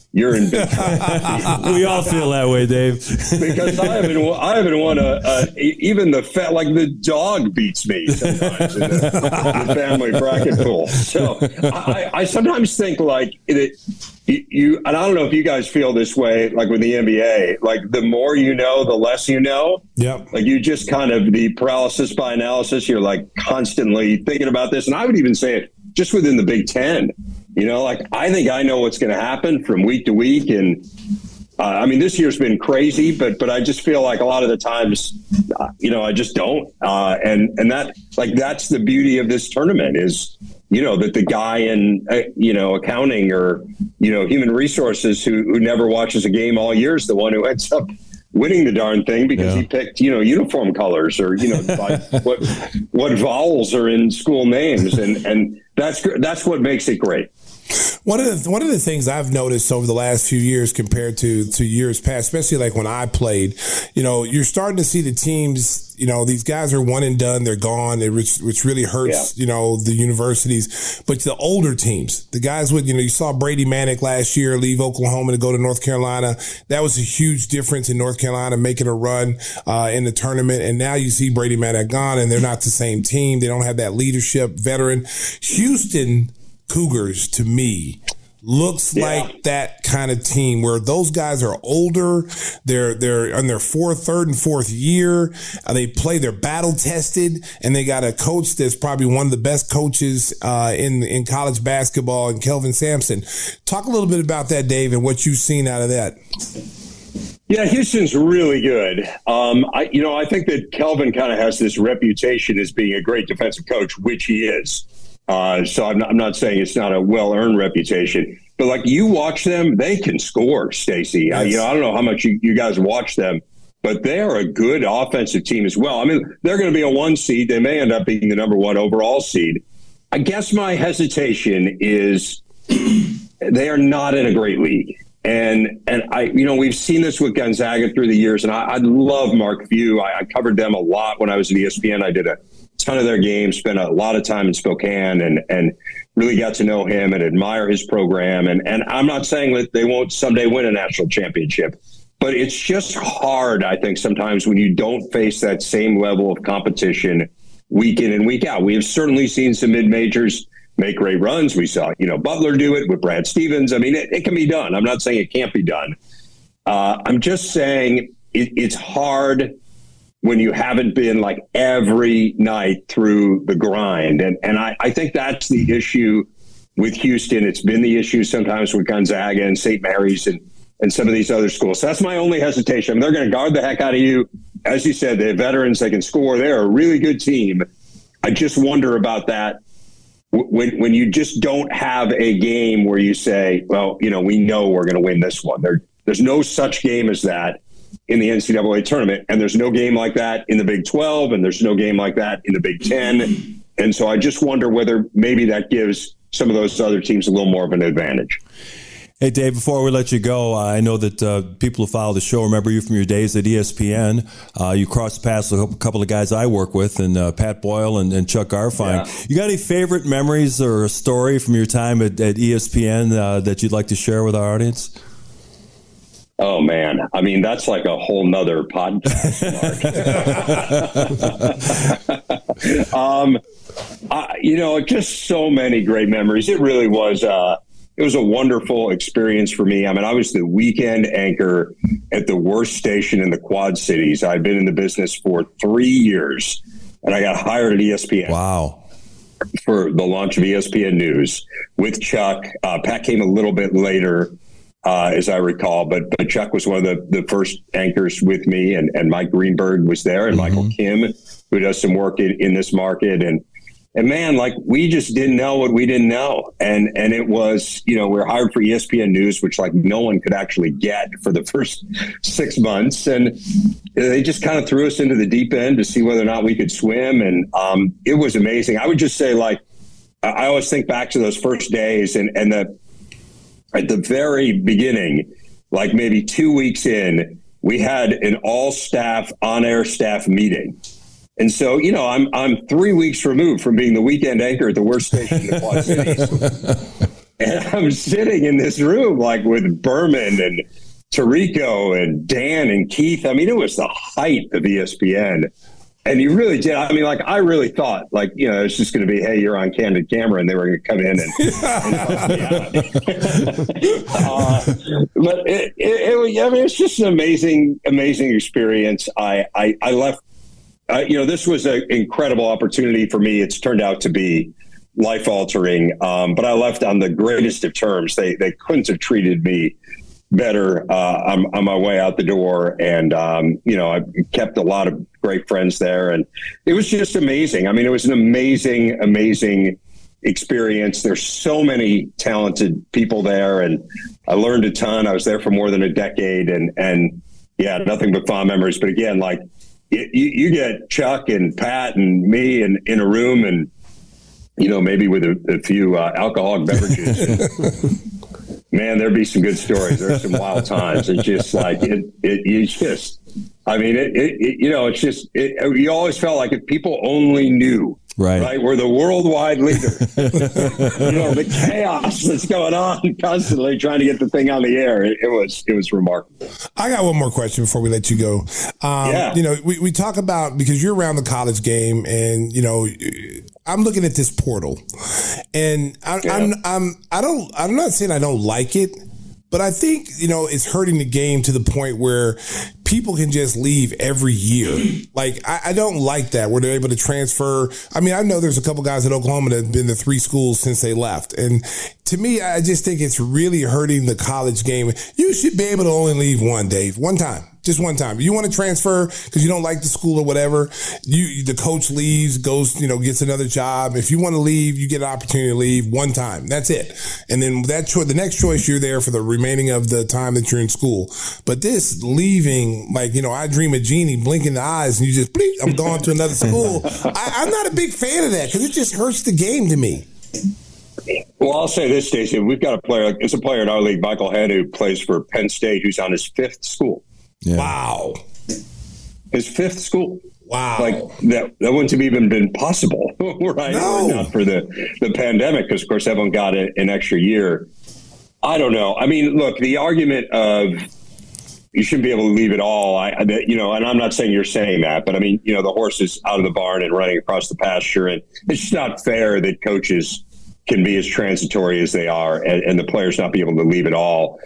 S7: you're in big trouble.
S4: We all feel that way, Dave.
S7: Because I haven't, I haven't won a, a even the fa- like the dog beats me sometimes in the, the family bracket pool. So I, I sometimes think like it, you, and I don't know if you guys feel this way, like with the N B A, like the more you know, the less you know.
S5: Yep.
S7: Like you just kind of the paralysis by analysis. You're like constantly thinking about this, and I would even say it just within the Big Ten. You know, like I think I know what's going to happen from week to week. And uh, I mean, this year's been crazy, but but I just feel like a lot of the times, uh, you know, I just don't. Uh, and and that like that's the beauty of this tournament is, you know, that the guy in, uh, you know, accounting or, you know, human resources who, who never watches a game all year is the one who ends up winning the darn thing because
S4: yeah.
S7: he picked, you know, uniform colors or, you know, like what what vowels are in school names. And, and that's that's what makes it great.
S5: One of the one of the things I've noticed over the last few years compared to to years past, especially like when I played, you know, you're starting to see the teams, you know, these guys are one and done, they're gone, which, which really hurts, yeah. you know, the universities. But the older teams, the guys with, you know, you saw Brady Manick last year leave Oklahoma to go to North Carolina. That was a huge difference in North Carolina making a run uh, in the tournament. And now you see Brady Manick gone, and they're not the same team. They don't have that leadership veteran. Houston Cougars, to me, looks yeah. like that kind of team where those guys are older. They're they're on their fourth, third, and fourth year. Uh, they play. They're battle tested, and they got a coach that's probably one of the best coaches uh, in in college basketball, and Kelvin Sampson. Talk a little bit about that, Dave, and what you've seen out of that.
S7: Yeah, Houston's really good. Um, I, you know, I think that Kelvin kind of has this reputation as being a great defensive coach, which he is. Uh, so I'm not, I'm not saying it's not a well-earned reputation, but like you watch them, they can score, Stacey. Yes. I, you know, I don't know how much you, you guys watch them, but they are a good offensive team as well. I mean, they're going to be a one seed. They may end up being the number one overall seed. I guess my hesitation is they are not in a great league. And, and I, you know, we've seen this with Gonzaga through the years, and I, I love Mark Few. I, I covered them a lot when I was at E S P N. I did a ton of their games, spent a lot of time in Spokane, and and really got to know him and admire his program. And and I'm not saying that they won't someday win a national championship, but it's just hard, I think, sometimes when you don't face that same level of competition week in and week out. We have certainly seen some mid-majors make great runs. We saw, you know, Butler do it with Brad Stevens. I mean, it, it can be done. I'm not saying it can't be done. Uh, I'm just saying it, it's hard when you haven't been like every night through the grind. And and I, I think that's the issue with Houston. It's been the issue sometimes with Gonzaga and Saint Mary's and, and some of these other schools. So that's my only hesitation. I mean, they're going to guard the heck out of you. As you said, they're veterans. They can score. They're a really good team. I just wonder about that when when you just don't have a game where you say, well, you know, we know we're going to win this one. There, there's no such game as that in the N C double A tournament. And there's no game like that in the Big twelve, and there's no game like that in the Big ten. And so I just wonder whether maybe that gives some of those other teams a little more of an advantage.
S4: Hey, Dave, before we let you go, uh, I know that uh, people who follow the show remember you from your days at E S P N. Uh, you crossed paths with a couple of guys I work with, and uh, Pat Boyle and, and Chuck Garfien. Yeah. You got any favorite memories or a story from your time at, at E S P N uh, that you'd like to share with our audience?
S7: Oh, man. I mean, that's like a whole nother podcast, Mark. um, I, you know, just so many great memories. It really was uh, it was a wonderful experience for me. I mean, I was the weekend anchor at the worst station in the Quad Cities. I'd been in the business for three years, and I got hired at E S P N.
S4: Wow.
S7: For the launch of E S P N News with Chuck. Uh, Pat came a little bit later, Uh, as I recall, but but Chuck was one of the, the first anchors with me, and, and Mike Greenberg was there, and mm-hmm. Michael Kim, who does some work in, in this market. And and man, like we just didn't know what we didn't know. And and it was, you know, we we're hired for E S P N News, which like no one could actually get for the first six months. And they just kind of threw us into the deep end to see whether or not we could swim. And um, it was amazing. I would just say, like, I always think back to those first days and, and the, at the very beginning, like maybe two weeks in, we had an all-staff, on-air staff meeting. And so, you know, I'm I'm three weeks removed from being the weekend anchor at the worst station in the Quad Cities. And I'm sitting in this room like with Berman and Tirico and Dan and Keith. I mean, it was the height of E S P N. And you really did. I mean, like, I really thought, like, you know, it's just going to be, hey, you're on Candid Camera, and they were going to come in and, and help me out. uh, but it, it, it, I mean, it's just an amazing, amazing experience. I, I, I left, uh, you know, this was an incredible opportunity for me. It's turned out to be life altering. Um, but I left on the greatest of terms. They, they couldn't have treated me better uh, on, on my way out the door. And, um, you know, I kept a lot of great friends there. And it was just amazing. I mean, it was an amazing, amazing experience. There's so many talented people there. And I learned a ton. I was there for more than a decade. And, and yeah, nothing but fond memories. But again, like it, you, you get Chuck and Pat and me in, in a room and, you know, maybe with a, a few uh, alcoholic beverages. Man, there'd be some good stories. There's some wild times. It's just like it. It you just. I mean, it. it, it you know, it's just. It, you always felt like if people only knew. Right. Right. We're the worldwide leader. You know, the chaos that's going on constantly trying to get the thing on the air. It, it was it was remarkable.
S5: I got one more question before we let you go. Um, yeah. You know, we, we talk about, because you're around the college game, and, you know, I'm looking at this portal, and I, yeah. I'm, I'm, I don't, I'm not saying I don't like it, but I think, you know, it's hurting the game to the point where people can just leave every year. Like, I, I don't like that, where they're able to transfer. I mean, I know there's a couple guys at Oklahoma that have been to three schools since they left. And to me, I just think it's really hurting the college game. You should be able to only leave one, Dave, one time. Just one time. You want to transfer because you don't like the school or whatever. You, the coach leaves, goes, you know, gets another job. If you want to leave, you get an opportunity to leave one time. That's it. And then that choice, the next choice, you're there for the remaining of the time that you're in school. But this leaving, like, you know, I dream of Jeannie blinking the eyes and you just, bleep, I'm going to another school. I, I'm not a big fan of that because it just hurts the game to me.
S7: Well, I'll say this, Stacey. We've got a player. It's a player in our league, Michael Head, who plays for Penn State, who's on his fifth school.
S5: Yeah. Wow.
S7: His fifth school.
S5: Wow.
S7: Like that, that wouldn't have even been possible, right?
S5: No.
S7: Not for the, the pandemic, because, of course, everyone got a, an extra year. I don't know. I mean, look, the argument of you shouldn't be able to leave it all, I, I, you know, and I'm not saying you're saying that, but I mean, you know, the horse is out of the barn and running across the pasture, and it's just not fair that coaches can be as transitory as they are and, and the players not be able to leave it all.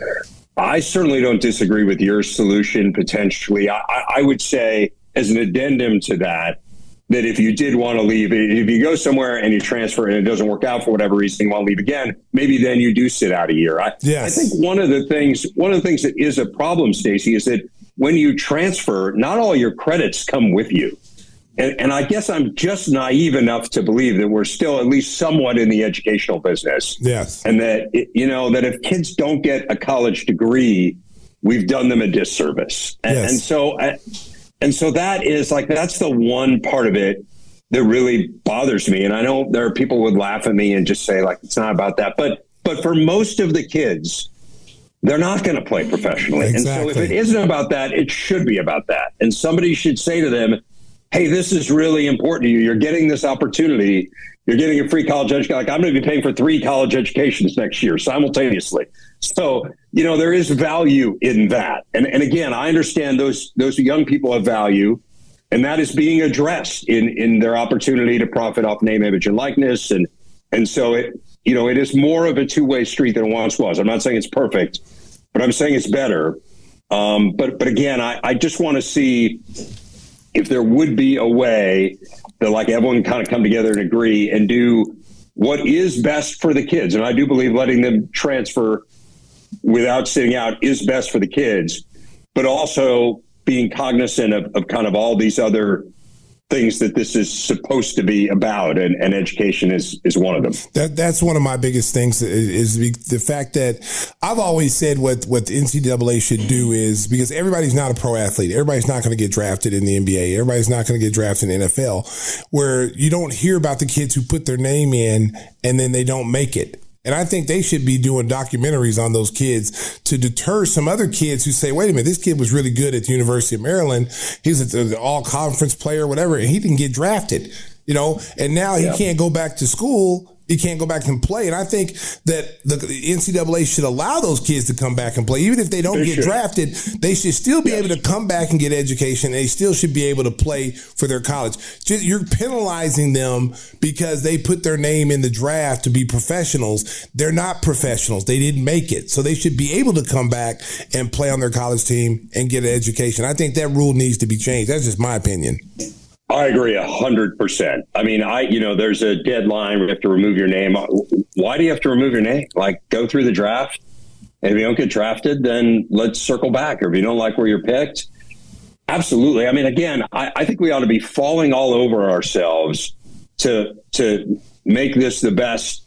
S7: I certainly don't disagree with your solution, potentially. I, I would say, as an addendum to that, that if you did want to leave, if you go somewhere and you transfer and it doesn't work out for whatever reason, you want to leave again, maybe then you do sit out a year. I,
S5: yes.
S7: I think one of the things, one of the things that is a problem, Stacey, is that when you transfer, not all your credits come with you. And, and I guess I'm just naive enough to believe that we're still at least somewhat in the educational business.
S5: Yes.
S7: And that, it, you know, that if kids don't get a college degree, we've done them a disservice. And,
S5: yes.
S7: and so, and so that is like, that's the one part of it that really bothers me. And I know there are people who would laugh at me and just say, like, it's not about that. But, but for most of the kids, they're not going to play professionally.
S5: Exactly.
S7: And so if it isn't about that, it should be about that. And somebody should say to them, hey, this is really important to you. You're getting this opportunity. You're getting a free college education. Like, I'm going to be paying for three college educations next year simultaneously. So, you know, there is value in that. And and again, I understand those those young people have value, and that is being addressed in in their opportunity to profit off name, image, and likeness. And and so it, you know, it is more of a two-way street than it once was. I'm not saying it's perfect, but I'm saying it's better. Um, but but again, I, I just want to see if there would be a way that, like, everyone kind of come together and agree and do what is best for the kids. And I do believe letting them transfer without sitting out is best for the kids, but also being cognizant of, of kind of all these other things that this is supposed to be about, and, and education is is one of them.
S5: That that's one of my biggest things is, is the fact that I've always said what what the N C double A should do is, because everybody's not a pro athlete, everybody's not going to get drafted in the N B A, everybody's not going to get drafted in the N F L, where you don't hear about the kids who put their name in and then they don't make it. And I think they should be doing documentaries on those kids to deter some other kids who say, wait a minute, this kid was really good at the University of Maryland. He's an all-conference player, whatever, and he didn't get drafted, you know, and now he yeah. can't go back to school, you can't go back and play. And I think that the N C double A should allow those kids to come back and play. Even if they don't
S7: they
S5: get
S7: should.
S5: drafted, they should still be
S7: yes.
S5: able to come back and get education. They still should be able to play for their college. Just, you're penalizing them because they put their name in the draft to be professionals. They're not professionals. They didn't make it. So they should be able to come back and play on their college team and get an education. I think that rule needs to be changed. That's just my opinion.
S7: I agree a hundred percent. I mean, I, you know, there's a deadline where you have to remove your name. Why do you have to remove your name? Like, go through the draft. And if you don't get drafted, then let's circle back. Or if you don't like where you're picked, absolutely. I mean, again, I, I think we ought to be falling all over ourselves to, to make this the best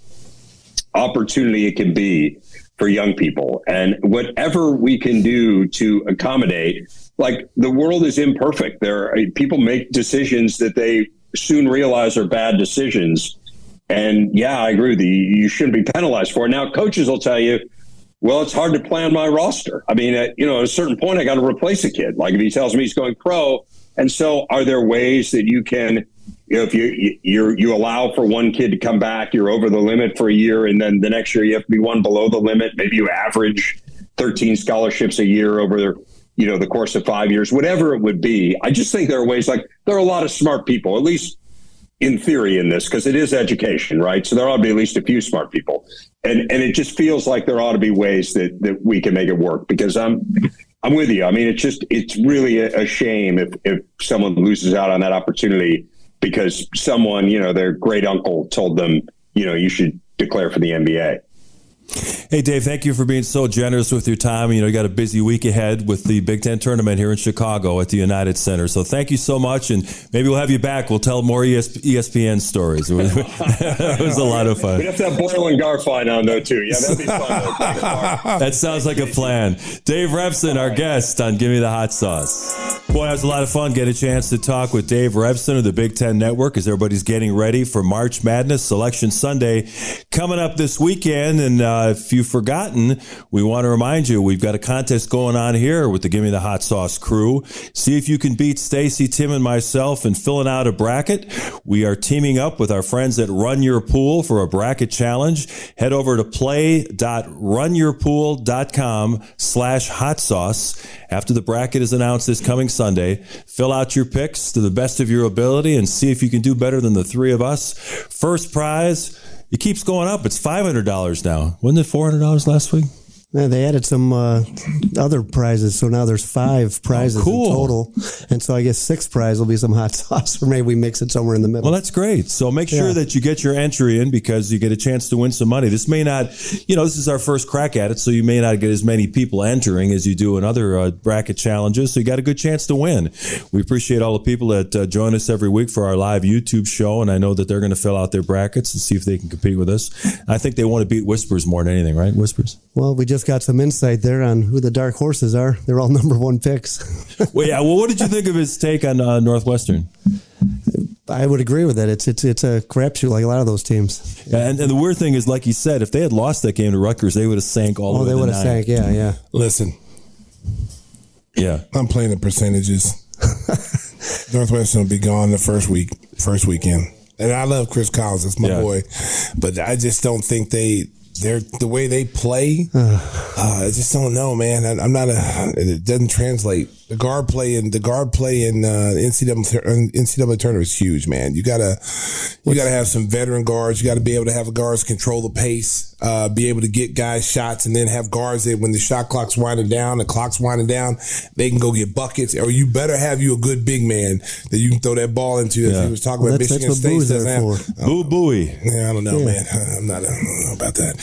S7: opportunity it can be for young people. And whatever we can do to accommodate, like, the world is imperfect. There are, people make decisions that they soon realize are bad decisions. And yeah, I agree with you. You shouldn't be penalized for it. Now, coaches will tell you, well, it's hard to plan my roster. I mean, at, you know, at a certain point, I got to replace a kid. Like, if he tells me he's going pro. And so are there ways that you can, you know, if you you you allow for one kid to come back, you're over the limit for a year, and then the next year you have to be one below the limit. Maybe you average thirteen scholarships a year over, you know, the course of five years, whatever it would be. I just think there are ways, like, there are a lot of smart people, at least in theory, in this, because it is education, right? So there ought to be at least a few smart people. And and it just feels like there ought to be ways that, that we can make it work, because I'm I'm with you. I mean, it's just, it's really a, a shame if, if someone loses out on that opportunity because someone, you know, their great uncle told them, you know, you should declare for the N B A.
S4: Hey, Dave, thank you for being so generous with your time. You know, you got a busy week ahead with the Big Ten tournament here in Chicago at the United Center. So thank you so much, and maybe we'll have you back. We'll tell more E S P N stories. It was, it was a lot of fun.
S7: We'd have to have Boyle and Garfine on, though, too. Yeah, that'd be fun.
S4: That sounds like a plan. Dave Revsine, our guest on Give Me the Hot Sauce. Boy, it was a lot of fun. Get a chance to talk with Dave Revsine of the Big Ten Network as everybody's getting ready for March Madness Selection Sunday coming up this weekend. And uh, if you've forgotten, we want to remind you, we've got a contest going on here with the Give Me the Hot Sauce crew. See if you can beat Stacy, Tim, and myself in filling out a bracket. We are teaming up with our friends at Run Your Pool for a bracket challenge. Head over to play.runyourpool.com slash hot sauce. After the bracket is announced this coming Sunday, fill out your picks to the best of your ability and see if you can do better than the three of us. First prize, it keeps going up. It's five hundred dollars now. Wasn't it four hundred dollars last week?
S6: Yeah, they added some uh, other prizes, so now there's five prizes
S4: oh, cool.
S6: in total. And so I guess sixth prize will be some hot sauce, or maybe we mix it somewhere in the middle.
S4: Well, that's great. So make sure
S6: yeah.
S4: that you get your entry in, because you get a chance to win some money. This may not, you know, this is our first crack at it, so you may not get as many people entering as you do in other uh, bracket challenges. So you got a good chance to win. We appreciate all the people that uh, join us every week for our live YouTube show, and I know that they're going to fill out their brackets and see if they can compete with us. I think they want to beat Whispers more than anything, right? Whispers?
S6: Well, we just got some insight there on who the dark horses are. They're all number one picks.
S4: Well, yeah. Well, what did you think of his take on uh, Northwestern?
S6: I would agree with that. It's it's it's a crapshoot like a lot of those teams.
S4: Yeah, and, and the weird thing is, like you said, if they had lost that game to Rutgers, they would have sank all
S6: oh,
S4: the way
S6: they would have sank. Yeah, yeah.
S5: Listen,
S4: yeah.
S5: I'm playing the percentages. Northwestern will be gone the first week, first weekend. And I love Chris Collins. That's my yeah. boy. But I just don't think they... They're the way they play. Uh, I just don't know, man. I, I'm not a. It doesn't translate. The guard play and the guard play in uh, N C double A N C double A tournament is huge, man. You gotta, you gotta have some veteran guards. You got to be able to have guards control the pace, uh, be able to get guys shots, and then have guards that when the shot clock's winding down, the clock's winding down, they can go get buckets. Or you better have you a good big man that you can throw that ball into. Yeah. As he was talking
S6: well,
S5: about
S6: that's,
S5: Michigan
S6: that's
S5: State.
S6: Boo's there for.
S4: Boo Booey.
S5: Yeah, I don't know,
S6: yeah.
S5: man. I'm not. I don't know about that.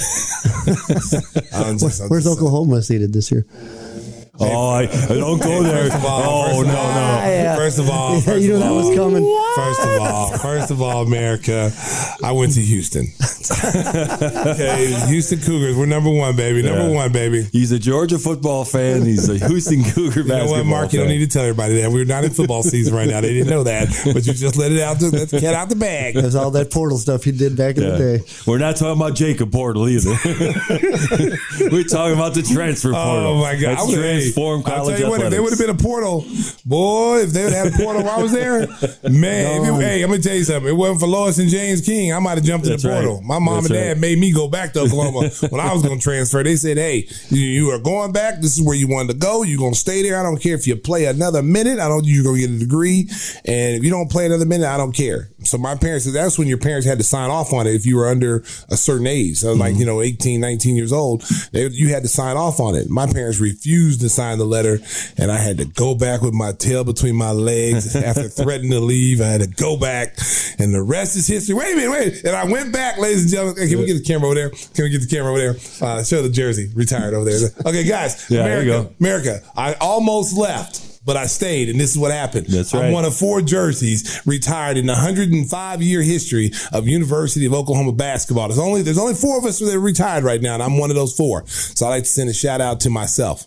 S5: I'm just, I'm
S6: Where's
S5: just,
S6: Oklahoma seated this year?
S4: Oh, I, I don't go there.
S5: First of all,
S4: oh,
S5: first
S4: no,
S5: of all,
S4: no.
S6: Yeah.
S5: First of all,
S6: Yeah,
S5: first
S6: you know
S5: of
S6: that
S5: all,
S6: was coming.
S5: First of all, first of all, America, I went to Houston. Okay, Houston Cougars. We're number one, baby. Number
S4: Yeah.
S5: one, baby.
S4: He's a Georgia football fan. He's a Houston Cougar
S5: You know
S4: basketball
S5: what, Mark? You
S4: fan.
S5: don't need to tell everybody that. We're not in football season right now. They didn't know that, but you just let it out. Let the cat out the bag.
S6: There's all that portal stuff he did back in
S4: Yeah.
S6: the day.
S4: We're not talking about Jacob Portal either. We're talking about the transfer portal.
S5: Oh my God!
S4: That's transform
S5: I'll
S4: college
S5: tell you what, if
S4: athletics.
S5: there would have been a portal, boy, if they would have had a portal while I was there, man. Man, if it, hey, I'm gonna tell you something. It wasn't for Lois and James King, I might have jumped in the portal.
S4: Right.
S5: My mom
S4: That's
S5: and dad
S4: right.
S5: made me go back to Oklahoma when I was going to transfer. They said, "Hey, you, you are going back. This is where you wanted to go. You're going to stay there. I don't care if you play another minute. I don't. You're going to get a degree, and if you don't play another minute, I don't care." So my parents, that's when your parents had to sign off on it if you were under a certain age, so like you know, eighteen, nineteen years old. They, you had to sign off on it. My parents refused to sign the letter, and I had to go back with my tail between my legs after threatening to leave. I had to go back, and the rest is history. Wait a minute, wait. And I went back, ladies and gentlemen. Hey, can we get the camera over there? Can we get the camera over there? Uh, show the jersey, retired over there. Okay, guys.
S4: Yeah,
S5: America,
S4: there you go.
S5: America. I almost left, but I stayed, and this is what happened.
S4: That's right.
S5: I'm one of four jerseys retired in the one hundred five year history of University of Oklahoma basketball. There's only there's only four of us that are retired right now, and I'm one of those four. So I like to send a shout out to myself.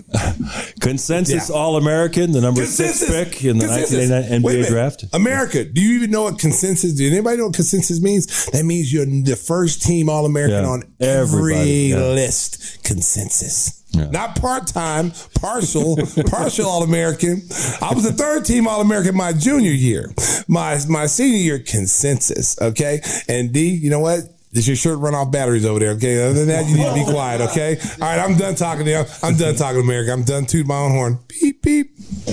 S4: Consensus
S5: Yeah.
S4: All-American, the number
S5: Consensus.
S4: six pick in the
S5: Consensus.
S4: nineteen eighty-nine N B A
S5: Wait a minute.
S4: draft.
S5: America, do you even know what consensus? Do anybody know what consensus means? That means you're the first team All-American
S4: Yeah.
S5: on
S4: Everybody,
S5: every
S4: yeah.
S5: list. Consensus.
S4: Yeah.
S5: Not part-time, partial, partial All-American. I was the third team All-American my junior year. My my senior year, consensus, okay? And D, you know what? Does your shirt run off batteries over there, okay? Other than that, you need to be quiet, okay? All right, I'm done talking to you. I'm done talking to America. I'm done tooting my own horn. Beep, beep.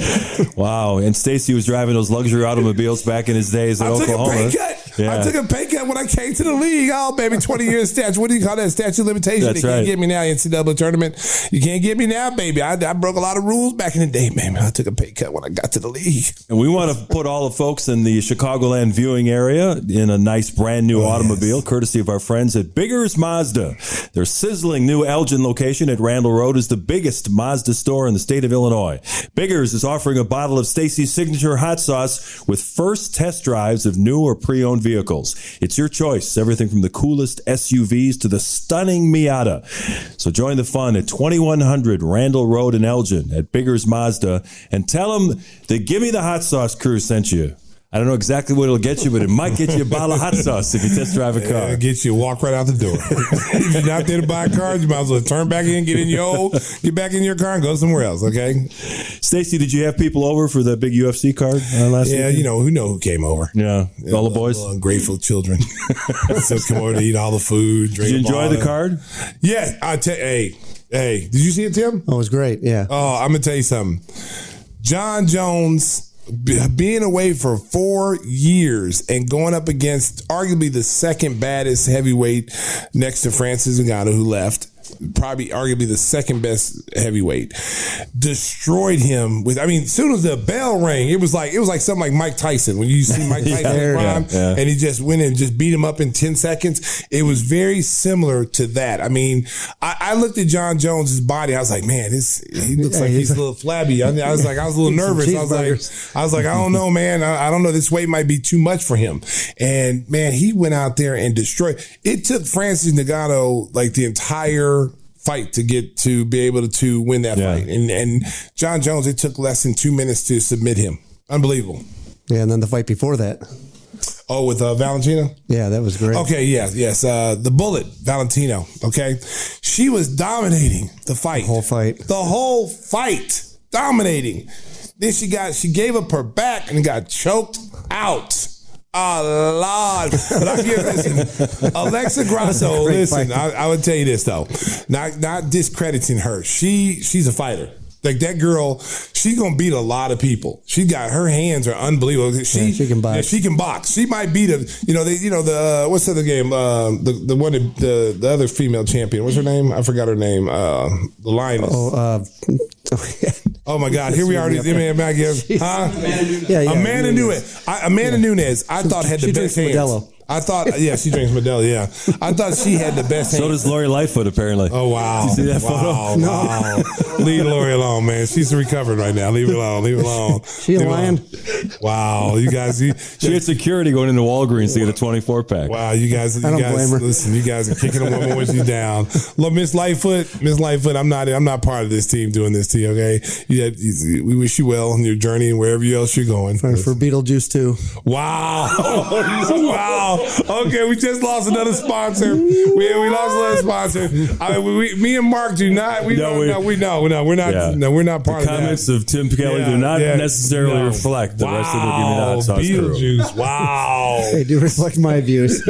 S4: Wow. And Stacey was driving those luxury automobiles back in his days at
S5: I took
S4: Oklahoma.
S5: a pay cut.
S4: Yeah.
S5: I took a pay cut when I came to the league. Oh, baby, twenty years statute. What do you call that? Statute of limitation.
S4: That's
S5: You can't
S4: right.
S5: get me now, N C double A tournament. You can't get me now, baby. I, I broke a lot of rules back in the day, man. I took a pay cut when I got to the league.
S4: And we want to put all the folks in the Chicagoland viewing area in a nice brand new
S5: Oh,
S4: automobile,
S5: yes.
S4: courtesy of our friends at Biggers Mazda. Their sizzling new Elgin location at Randall Road is the biggest Mazda store in the state of Illinois. Biggers is offering a bottle of Stacey's signature hot sauce with first test drives of new or pre-owned vehicles. It's your choice. Everything from the coolest S U Vs to the stunning Miata. So join the fun at twenty-one hundred Randall Road in Elgin at Biggers Mazda and tell them the Gimme the Hot Sauce crew sent you. I don't know exactly what it'll get you, but it might get you a bottle of hot sauce if you test drive a car.
S5: Yeah, get you walk right out the door. If you're not there to buy a car, you might as well turn back in, get in your old, get back in your car and go somewhere else, okay?
S4: Stacey, did you have people over for the big U F C card uh, last week?
S5: Yeah, you know, who know who came over?
S4: Yeah,
S5: Yeah,
S4: all the boys.
S5: little ungrateful children. So come over to eat all the food. Drink
S4: Did you
S5: up
S4: enjoy
S5: all
S4: the card?
S5: Yeah, I tell. Hey, hey, did you see it, Tim?
S6: Oh, it was great. Yeah.
S5: Oh, I'm gonna tell you something. John Jones b- being away for four years and going up against arguably the second baddest heavyweight next to Francis Ngannou, who left. Probably arguably the second best heavyweight, destroyed him with, I mean, as soon as the bell rang, it was like, it was like something like Mike Tyson. When you see Mike Tyson
S6: Yeah,
S5: prime,
S4: yeah, yeah.
S5: and he just went and just beat him up in ten seconds. It was very similar to that. I mean, I, I looked at John Jones's body. I was like, man, this, he looks
S6: Yeah,
S5: like
S6: he's
S5: he's a little flabby. I, I was like, I was a little
S6: Eat some
S5: nervous. I was like,
S6: cheeseburgers.
S5: I was like, I don't know, man. I, I don't know. This weight might be too much for him. And man, he went out there and destroyed. It took Francis Ngannou like the entire fight to get to be able to, to win that
S4: Yeah.
S5: fight. And and John Jones, it took less than two minutes to submit him. Unbelievable.
S6: Yeah, and then the fight before that.
S5: Oh, with uh, Valentina?
S6: Yeah, that was great.
S5: Okay, yes, yes. Uh, the Bullet, Valentino, okay? She was dominating the fight.
S6: Whole fight.
S5: The whole fight. Dominating. Then she got, she gave up her back and got choked out. A lot. But I hear, listen, Alexa Grasso,
S6: Great
S5: listen,
S6: fight.
S5: I, I would tell you this though, not not discrediting her. She she's a fighter. Like that girl, she's gonna beat a lot of people. She got her hands are unbelievable. She
S6: Yeah, she can box.
S5: yeah, she can box. She might beat a you know they you know the uh, what's the other game uh, the the one that, the the other female champion. What's her name? I forgot her name. Uh, the Lioness.
S6: Oh, uh,
S5: Oh my God! Here we are. These M M A guys, huh?
S6: yeah, yeah.
S5: Amanda Nunes. I, Amanda Nunes. I thought had the
S6: She
S5: best
S6: drinks
S5: hands.
S6: Modelo.
S5: I thought, yeah, she drinks Modelo. Yeah, I thought she had the best
S4: So
S5: hands.
S4: does Lori Lightfoot, apparently.
S5: Oh wow!
S4: Did you see that
S5: wow,
S4: photo?
S5: Wow! Leave Lori alone, man. She's recovered right now. Leave her alone. Leave her alone.
S6: She a
S5: Leave her
S6: lion?
S5: alone. Wow, you guys. You,
S4: She had security going into Walgreens to get a twenty-four pack.
S5: wow, you guys. You
S6: I don't
S5: guys,
S6: blame her.
S5: listen. You guys are kicking a woman when she's down. Look, Miss Lightfoot. Miss Lightfoot. I'm not. I'm not part of this team doing this to you. Okay. You had, you, we wish you well on your journey and wherever else you're going.
S6: for, for Beetlejuice too.
S5: Wow. Wow. oh, okay, we just lost another sponsor. We, we lost another sponsor. I mean, we, me and Mark do not. We no, know. We, no, we know. No, we're not. Yeah. No, we're not part
S4: the
S5: of that.
S4: Comments of Tim Kelly yeah, do not yeah, necessarily no. reflect the wow. rest of the Give Me the Hot Sauce
S5: Beetlejuice. Wow.
S6: They do reflect my views.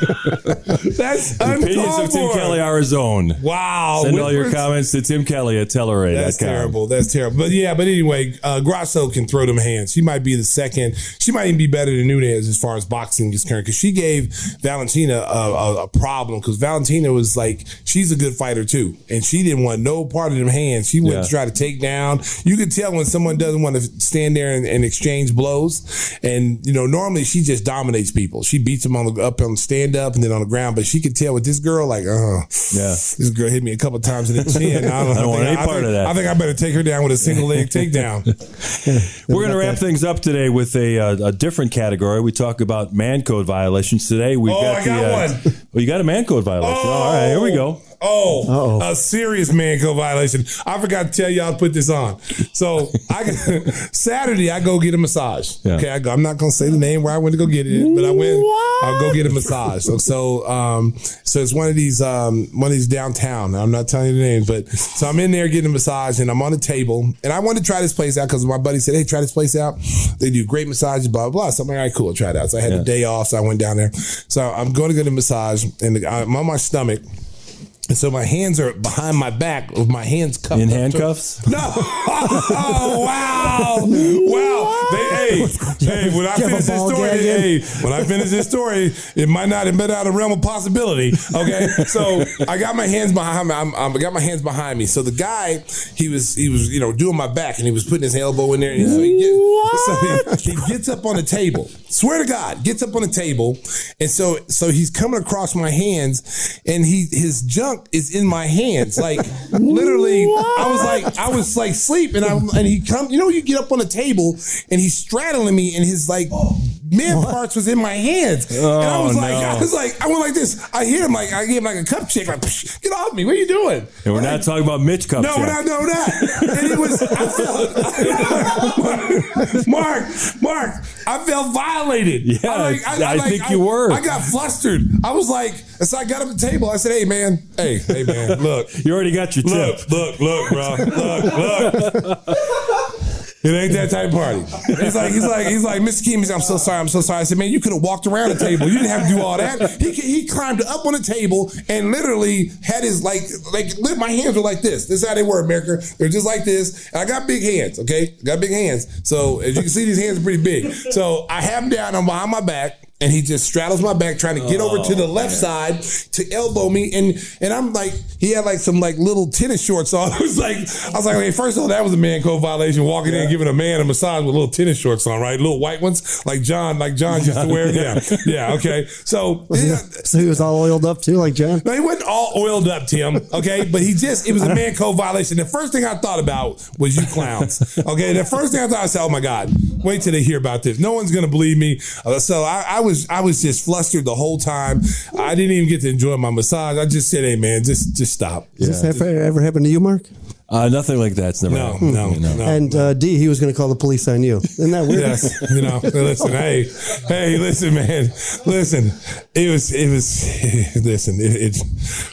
S5: That's
S4: the opinions of Tim Kelly are his own.
S5: Wow.
S4: Send all your comments to Tim Kelly at Telluride.
S5: That's terrible. That's terrible. But yeah, but anyway, uh, Grasso can throw them hands. She might be the second. She might even be better than Nunes as far as boxing is concerned because she gave Valentina a, a, a problem because Valentina was like, she's a good fighter too. And she didn't want no part of them hands. She went yeah. to try to take down. You could tell when someone doesn't want to stand there and, and exchange blows. And, you know, normally she just dominates people. She beats them on the up on stand up and then on the ground. But she could tell with this girl, like, uh,
S4: yeah,
S5: this girl hit me a couple times in the chin. I don't,
S4: I don't want any
S5: I
S4: part
S5: think,
S4: of that.
S5: I think I better take her down with a single leg takedown.
S4: We're going to wrap things up today with a, a, a different category. We talk about man code violations today. We've
S5: oh,
S4: got
S5: I got
S4: the, uh,
S5: one.
S4: Well, you got a man code violation.
S5: Oh.
S4: All right, here we go.
S5: Oh,
S6: Uh-oh.
S5: a serious man code violation. I forgot to tell y'all to put this on. So I Saturday I go get a massage.
S4: Yeah.
S5: Okay, I go, I'm not gonna say the name where I went to go get it, but I went. I'll go get a massage. So so um so it's one of these um one of these downtown. I'm not telling you the names, but so I'm in there getting a massage and I'm on the table and I wanted to try this place out because my buddy said, "Hey, try this place out. They do great massages, blah blah blah." So I'm like, "All right, cool, I'll try it out." So I had
S4: yeah.
S5: the day off, so I went down there. So I'm going to get a massage and I'm on my stomach. And so my hands are behind my back with my hands cuffed.
S4: In
S5: up
S4: handcuffs?
S5: To, no. Oh, wow. Wow. They, hey, hey, when I finish this story, hey, when I finish this story, it might not have been out of the realm of possibility. Okay. So I got my hands behind me. I'm, I'm, I got my hands behind me. So the guy, he was, he was, you know, doing my back and he was putting his elbow in there. And so, he gets, so he, he gets up on the table. Swear to God, gets up on the table. And so, so he's coming across my hands and he, his junk is in my hands. Like literally, I was like, I was like sleep and I and he come, you know, you get up on the table and he's straddling me and his like mid parts was in my hands.
S4: Oh,
S5: and I was like,
S4: no.
S5: I was like, I went like this. I hit him like I gave him like a cup shake, like get off me. What are you doing?
S4: And we're
S5: like,
S4: not talking about Mitch cup.
S5: No, we're not doing that. And it was I felt Mark, Mark, I felt violated.
S4: Yeah,
S5: I, like, I, I,
S4: I
S5: like,
S4: think
S5: I,
S4: you were.
S5: I got flustered. I was like, so I got up at the table. I said, "Hey man, hey, hey man, look,
S4: you already got your
S5: look,
S4: tip.
S5: look, look, bro, look, look." It ain't that type of party. He's like, he's like, he's like, Mister Keem, I'm so sorry, I'm so sorry. I said, "Man, you could have walked around the table. You didn't have to do all that." He he climbed up on the table and literally had his like, like my hands were like this. This is how they were, America. They're just like this. And I got big hands, okay? I got big hands. So as you can see, these hands are pretty big. So I have him down, I'm behind my back. And he just straddles my back, trying to get oh, over to the left man. side to elbow me, and and I'm like, he had like some like little tennis shorts on. I was like, I was like, okay, first of all, that was a man code violation. Walking yeah. in and giving a man a massage with little tennis shorts on, right? Little white ones, like John, like John used to wear. Yeah, yeah, okay. So, yeah.
S6: So he was all oiled up too, like John.
S5: No, he wasn't all oiled up, Tim. Okay, but he just it was a man code violation. The first thing I thought about was you clowns. Okay, the first thing I thought, I said, "Oh my God, wait till they hear about this. No one's gonna believe me." Uh, so I, I was. I was just flustered the whole time. I didn't even get to enjoy my massage. I just said, "Hey man, just just stop."
S6: Does yeah. this ever, ever happen to you, Mark?
S4: Uh, nothing like that's never
S5: no,
S4: happened.
S5: No, no, no.
S6: And uh, D, he was going to call the police on you. Isn't that weird?
S5: Yes, you know. Listen, hey, hey, listen, man, listen. It was, it was. Listen, it, it's.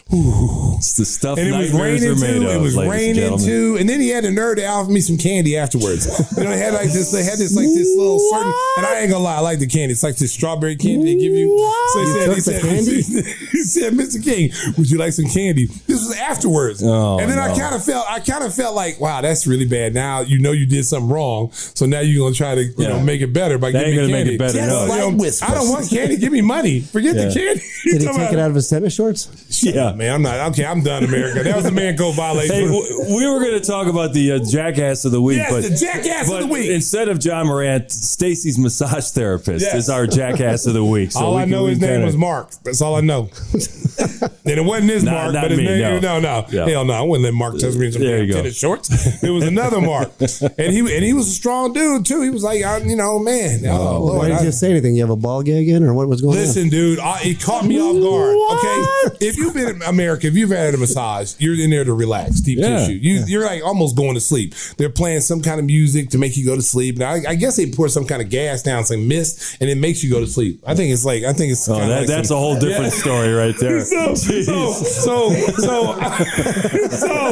S5: Whew.
S4: It's the stuff.
S5: And it was raining too. Of, it was raining too. And then he had the nerve to offer me some candy afterwards. You know, they had like this. They had this like this little certain. And I ain't gonna lie, I like the candy. It's like this strawberry candy they give you. So he
S6: you
S5: said, he said,
S6: candy?
S5: he said, "Mister King, would you like some candy?" This was afterwards.
S4: Oh,
S5: and then
S4: no.
S5: I kind of felt. I kind of felt like, wow, that's really bad. Now you know you did something wrong, so now you're gonna try to you yeah. know make it better by
S4: that
S5: giving me candy.
S4: Make it better, no.
S5: like you know, I don't want candy. Give me money. Forget yeah. the candy.
S6: Did he take about, it out of his tennis shorts?
S5: Yeah, man. I'm not okay. I'm done, America. That was a man code violation.
S4: Hey, we were going to talk about the uh, jackass of the week,
S5: yes,
S4: but
S5: the jackass
S4: but
S5: of the week.
S4: Instead of John Morant, Stacy's massage therapist yes. is our jackass of the week.
S5: So all I know, his name kinda... was Mark. That's all I know. And it wasn't his
S4: nah,
S5: Mark,
S4: not
S5: but his
S4: me,
S5: name.
S4: No,
S5: no, no.
S4: Yeah.
S5: Hell no. I wouldn't let Mark touch me in some tennis shorts. It was another Mark, and he and he was a strong dude too. He was like, I, you know, man. Oh,
S6: oh,
S5: Lord,
S6: why didn't
S5: I,
S6: you say anything? You have a ball gag in, or what was going
S5: listen,
S6: on?
S5: Listen, dude, I, it caught me off guard. What? Okay, if you you've been in America, if you've had a massage, you're in there to relax, deep
S4: Yeah.
S5: tissue. You, you're like almost going to sleep. They're playing some kind of music to make you go to sleep. Now, I, I guess they pour some kind of gas down, some mist, and it makes you go to sleep. I think it's like, I think it's
S4: Oh,
S5: kinda
S4: that,
S5: like
S4: that's
S5: some,
S4: a whole different
S5: Yeah.
S4: story right there.
S5: So, so, so, so, so,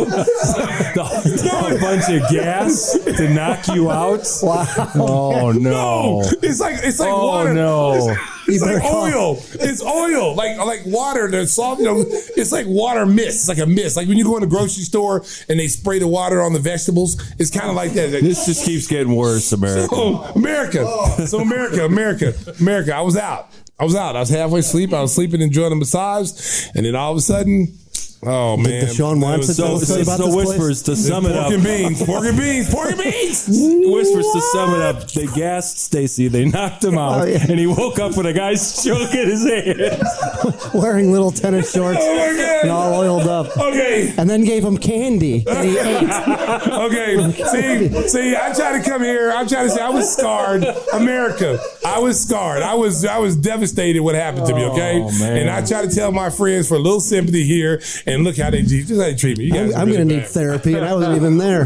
S4: a bunch of gas to knock you out.
S6: Wow.
S4: Oh no!
S5: no, it's like it's like
S4: oh
S5: water.
S4: no!
S5: It's like
S6: better call-
S5: oil. It's oil. Like like water. That's soft. You know, it's like water mist. It's like a mist. Like when you go in the grocery store and they spray the water on the vegetables. It's kind of like that. Like,
S4: This just keeps getting worse, America.
S5: so America. So America, America, America. I was out. I was out. I was halfway asleep. I was sleeping, enjoying the massage, and then all of a sudden, oh man,
S6: Deshaun Watson
S5: It was
S6: tell
S4: So,
S6: us
S4: so,
S6: about
S4: so
S6: this place?
S4: whispers to sum it
S5: pork
S4: up.
S5: and beans, pork and beans, pork and beans.
S4: Whispers to sum it up. They gassed Stacy. They knocked him out,
S6: Oh, yeah.
S4: and he woke up with a guy stroking his head.
S6: Wearing little tennis shorts
S5: Oh my God.
S6: and all oiled up.
S5: Okay.
S6: And then gave him candy. And he ate.
S5: Okay, see, see, I try to come here. I'm trying to say I was scarred, America. I was scarred. I was, I was devastated. What happened to me? Okay,
S4: Oh, man.
S5: and I try to tell my friends for a little sympathy here, and look how they just how they treat me. You guys
S6: I'm,
S5: are
S6: I'm
S5: really
S6: going to need
S5: bad.
S6: therapy, and I wasn't even there.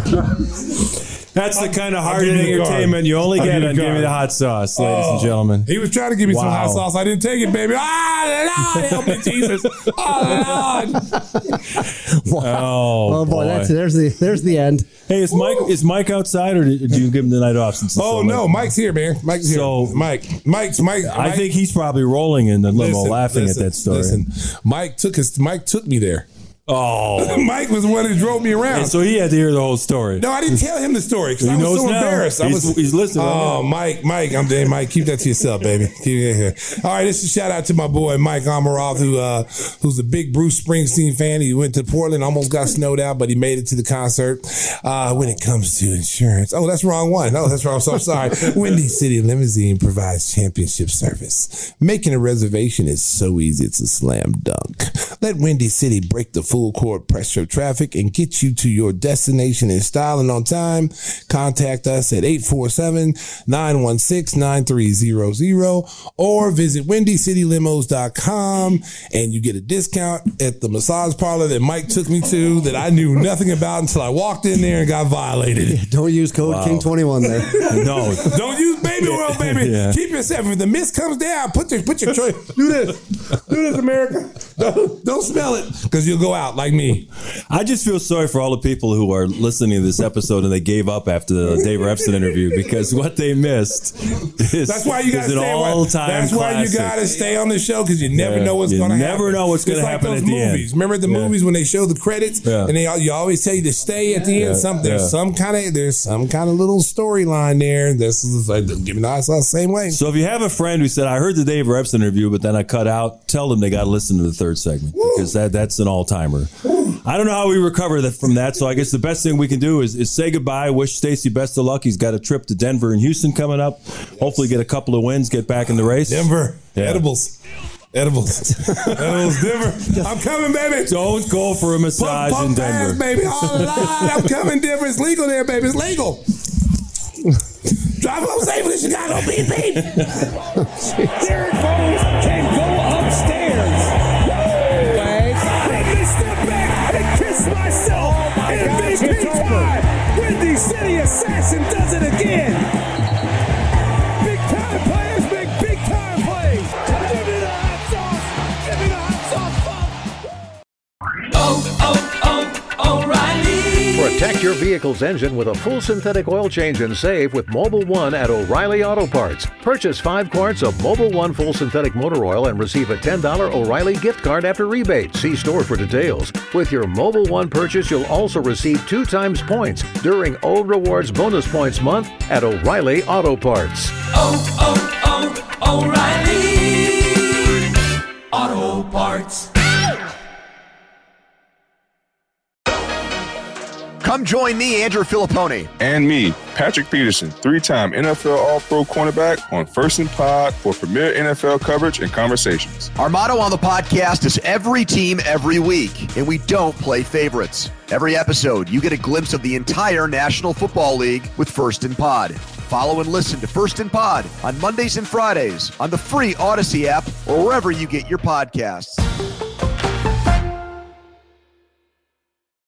S4: That's the kind of
S5: I'll
S4: hard
S5: give you the card.
S4: entertainment you only
S5: I'll
S4: get
S5: give you
S4: on
S5: the
S4: Give Me
S5: card.
S4: the Hot Sauce, ladies and
S5: Oh.
S4: gentlemen.
S5: He was trying to give me some
S4: Wow.
S5: hot sauce. I didn't take it, baby. Ah, Lord, help me, Jesus. Oh, Lord.
S4: Oh,
S6: Oh boy, that's there's the there's the end.
S4: Hey, is Mike is Mike outside, or do you give him the night off? Since it's
S5: Oh
S4: so
S5: no,
S4: late?
S5: Mike's here, man. Mike's here.
S4: So-
S5: Mike, Mike's Mike.
S4: I
S5: Mike-
S4: think he's probably rolling in the limo,
S5: listen,
S4: laughing
S5: listen,
S4: at that story.
S5: Listen, Mike took us. Mike took me there.
S4: Oh,
S5: Mike was the one that drove me around.
S4: and so he had to hear the whole story.
S5: No, I didn't tell him the story because
S4: He
S5: I was
S4: knows
S5: so
S4: now.
S5: embarrassed. I
S4: He's-
S5: was,
S4: he's listening right
S5: Oh,
S4: now.
S5: Mike, Mike, I'm there. Mike, keep that to yourself, baby. Keep it here. All right, this is a shout out to my boy Mike Amaroth, who uh, who's a big Bruce Springsteen fan. He went to Portland, almost got snowed out, but he made it to the concert. Uh, when it comes to insurance, oh, that's the wrong one. No, that's wrong. So I'm sorry. Windy City Limousine provides championship service. Making a reservation is so easy; it's a slam dunk. Let Windy City break the full court pressure of traffic and get you to your destination in style and on time. Contact us at eight four seven, nine one six, nine three zero zero or visit windy city limos dot com and you get a discount at the massage parlor that Mike took me to that I knew nothing about until I walked in there and got violated.
S6: Don't use code
S4: Wow.
S6: King twenty-one there.
S4: No,
S5: Don't use baby oil, baby.
S4: Yeah.
S5: Keep yourself. If the mist comes down, put your put your choice. Do this. Do this, America. Don't, don't smell it because you'll go out like me.
S4: I just feel sorry for all the people who are listening to this episode and they gave up after the Dave Epson interview because what they missed is,
S5: That's why you got
S4: is
S5: to
S4: an
S5: stay.
S4: all-time
S5: That's why you
S4: classic.
S5: got to stay on the show because you never
S4: Yeah.
S5: know what's
S4: You
S5: going to happen.
S4: never know what's gonna
S5: It's
S4: happen
S5: like
S4: at
S5: those
S4: the end.
S5: movies. Remember the
S4: Yeah.
S5: movies when they show the credits
S4: Yeah.
S5: and they you always tell you to stay at the end.
S4: Yeah.
S5: Some there's
S4: Yeah.
S5: some kind of there's some kind of little storyline there. This is like giving us the same way.
S4: So if you have a friend who said, I heard the Dave Epson interview, but then I cut out, tell them they got to listen to the third segment because that, that's an all-timer. I don't know how we recover that from that, so I guess the best thing we can do is, is say goodbye, wish Stacy best of luck. He's got a trip to Denver and Houston coming up. Hopefully get a couple of wins, get back in the race.
S5: Denver
S4: Yeah.
S5: edibles. Edibles. Edibles, Denver. I'm coming, baby.
S4: Don't go for a
S5: Pump,
S4: massage
S5: pump
S4: in Denver.
S5: fast, baby. All alive. I'm coming, Denver. It's legal there, baby. It's legal. Drive home safely, Chicago. Beep, beep.
S3: There it goes. Can go upstairs. Let me step back and kiss myself. M V P time. Windy City Assassin does it again. Big time players make big time plays. Give me the hot sauce. Give me the hot sauce.
S8: Oh, oh, oh, O'Reilly.
S9: Protect your vehicle's engine with a full synthetic oil change and save with Mobile One at O'Reilly Auto Parts. Purchase five quarts of Mobile One full synthetic motor oil and receive a ten dollars O'Reilly gift card after rebate. See store for details. With your Mobile One purchase, you'll also receive two times points during O Rewards Bonus Points Month at O'Reilly Auto Parts.
S8: Oh, oh, oh, O'Reilly. Auto Parts.
S1: Come join me, Andrew Filippone.
S2: And me, Patrick Peterson, three-time N F L All-Pro cornerback on First and Pod for premier N F L coverage and conversations.
S1: Our motto on the podcast is every team, every week, and we don't play favorites. Every episode, you get a glimpse of the entire National Football League with First and Pod. Follow and listen to First and Pod on Mondays and Fridays on the free Odyssey app or wherever you get your podcasts.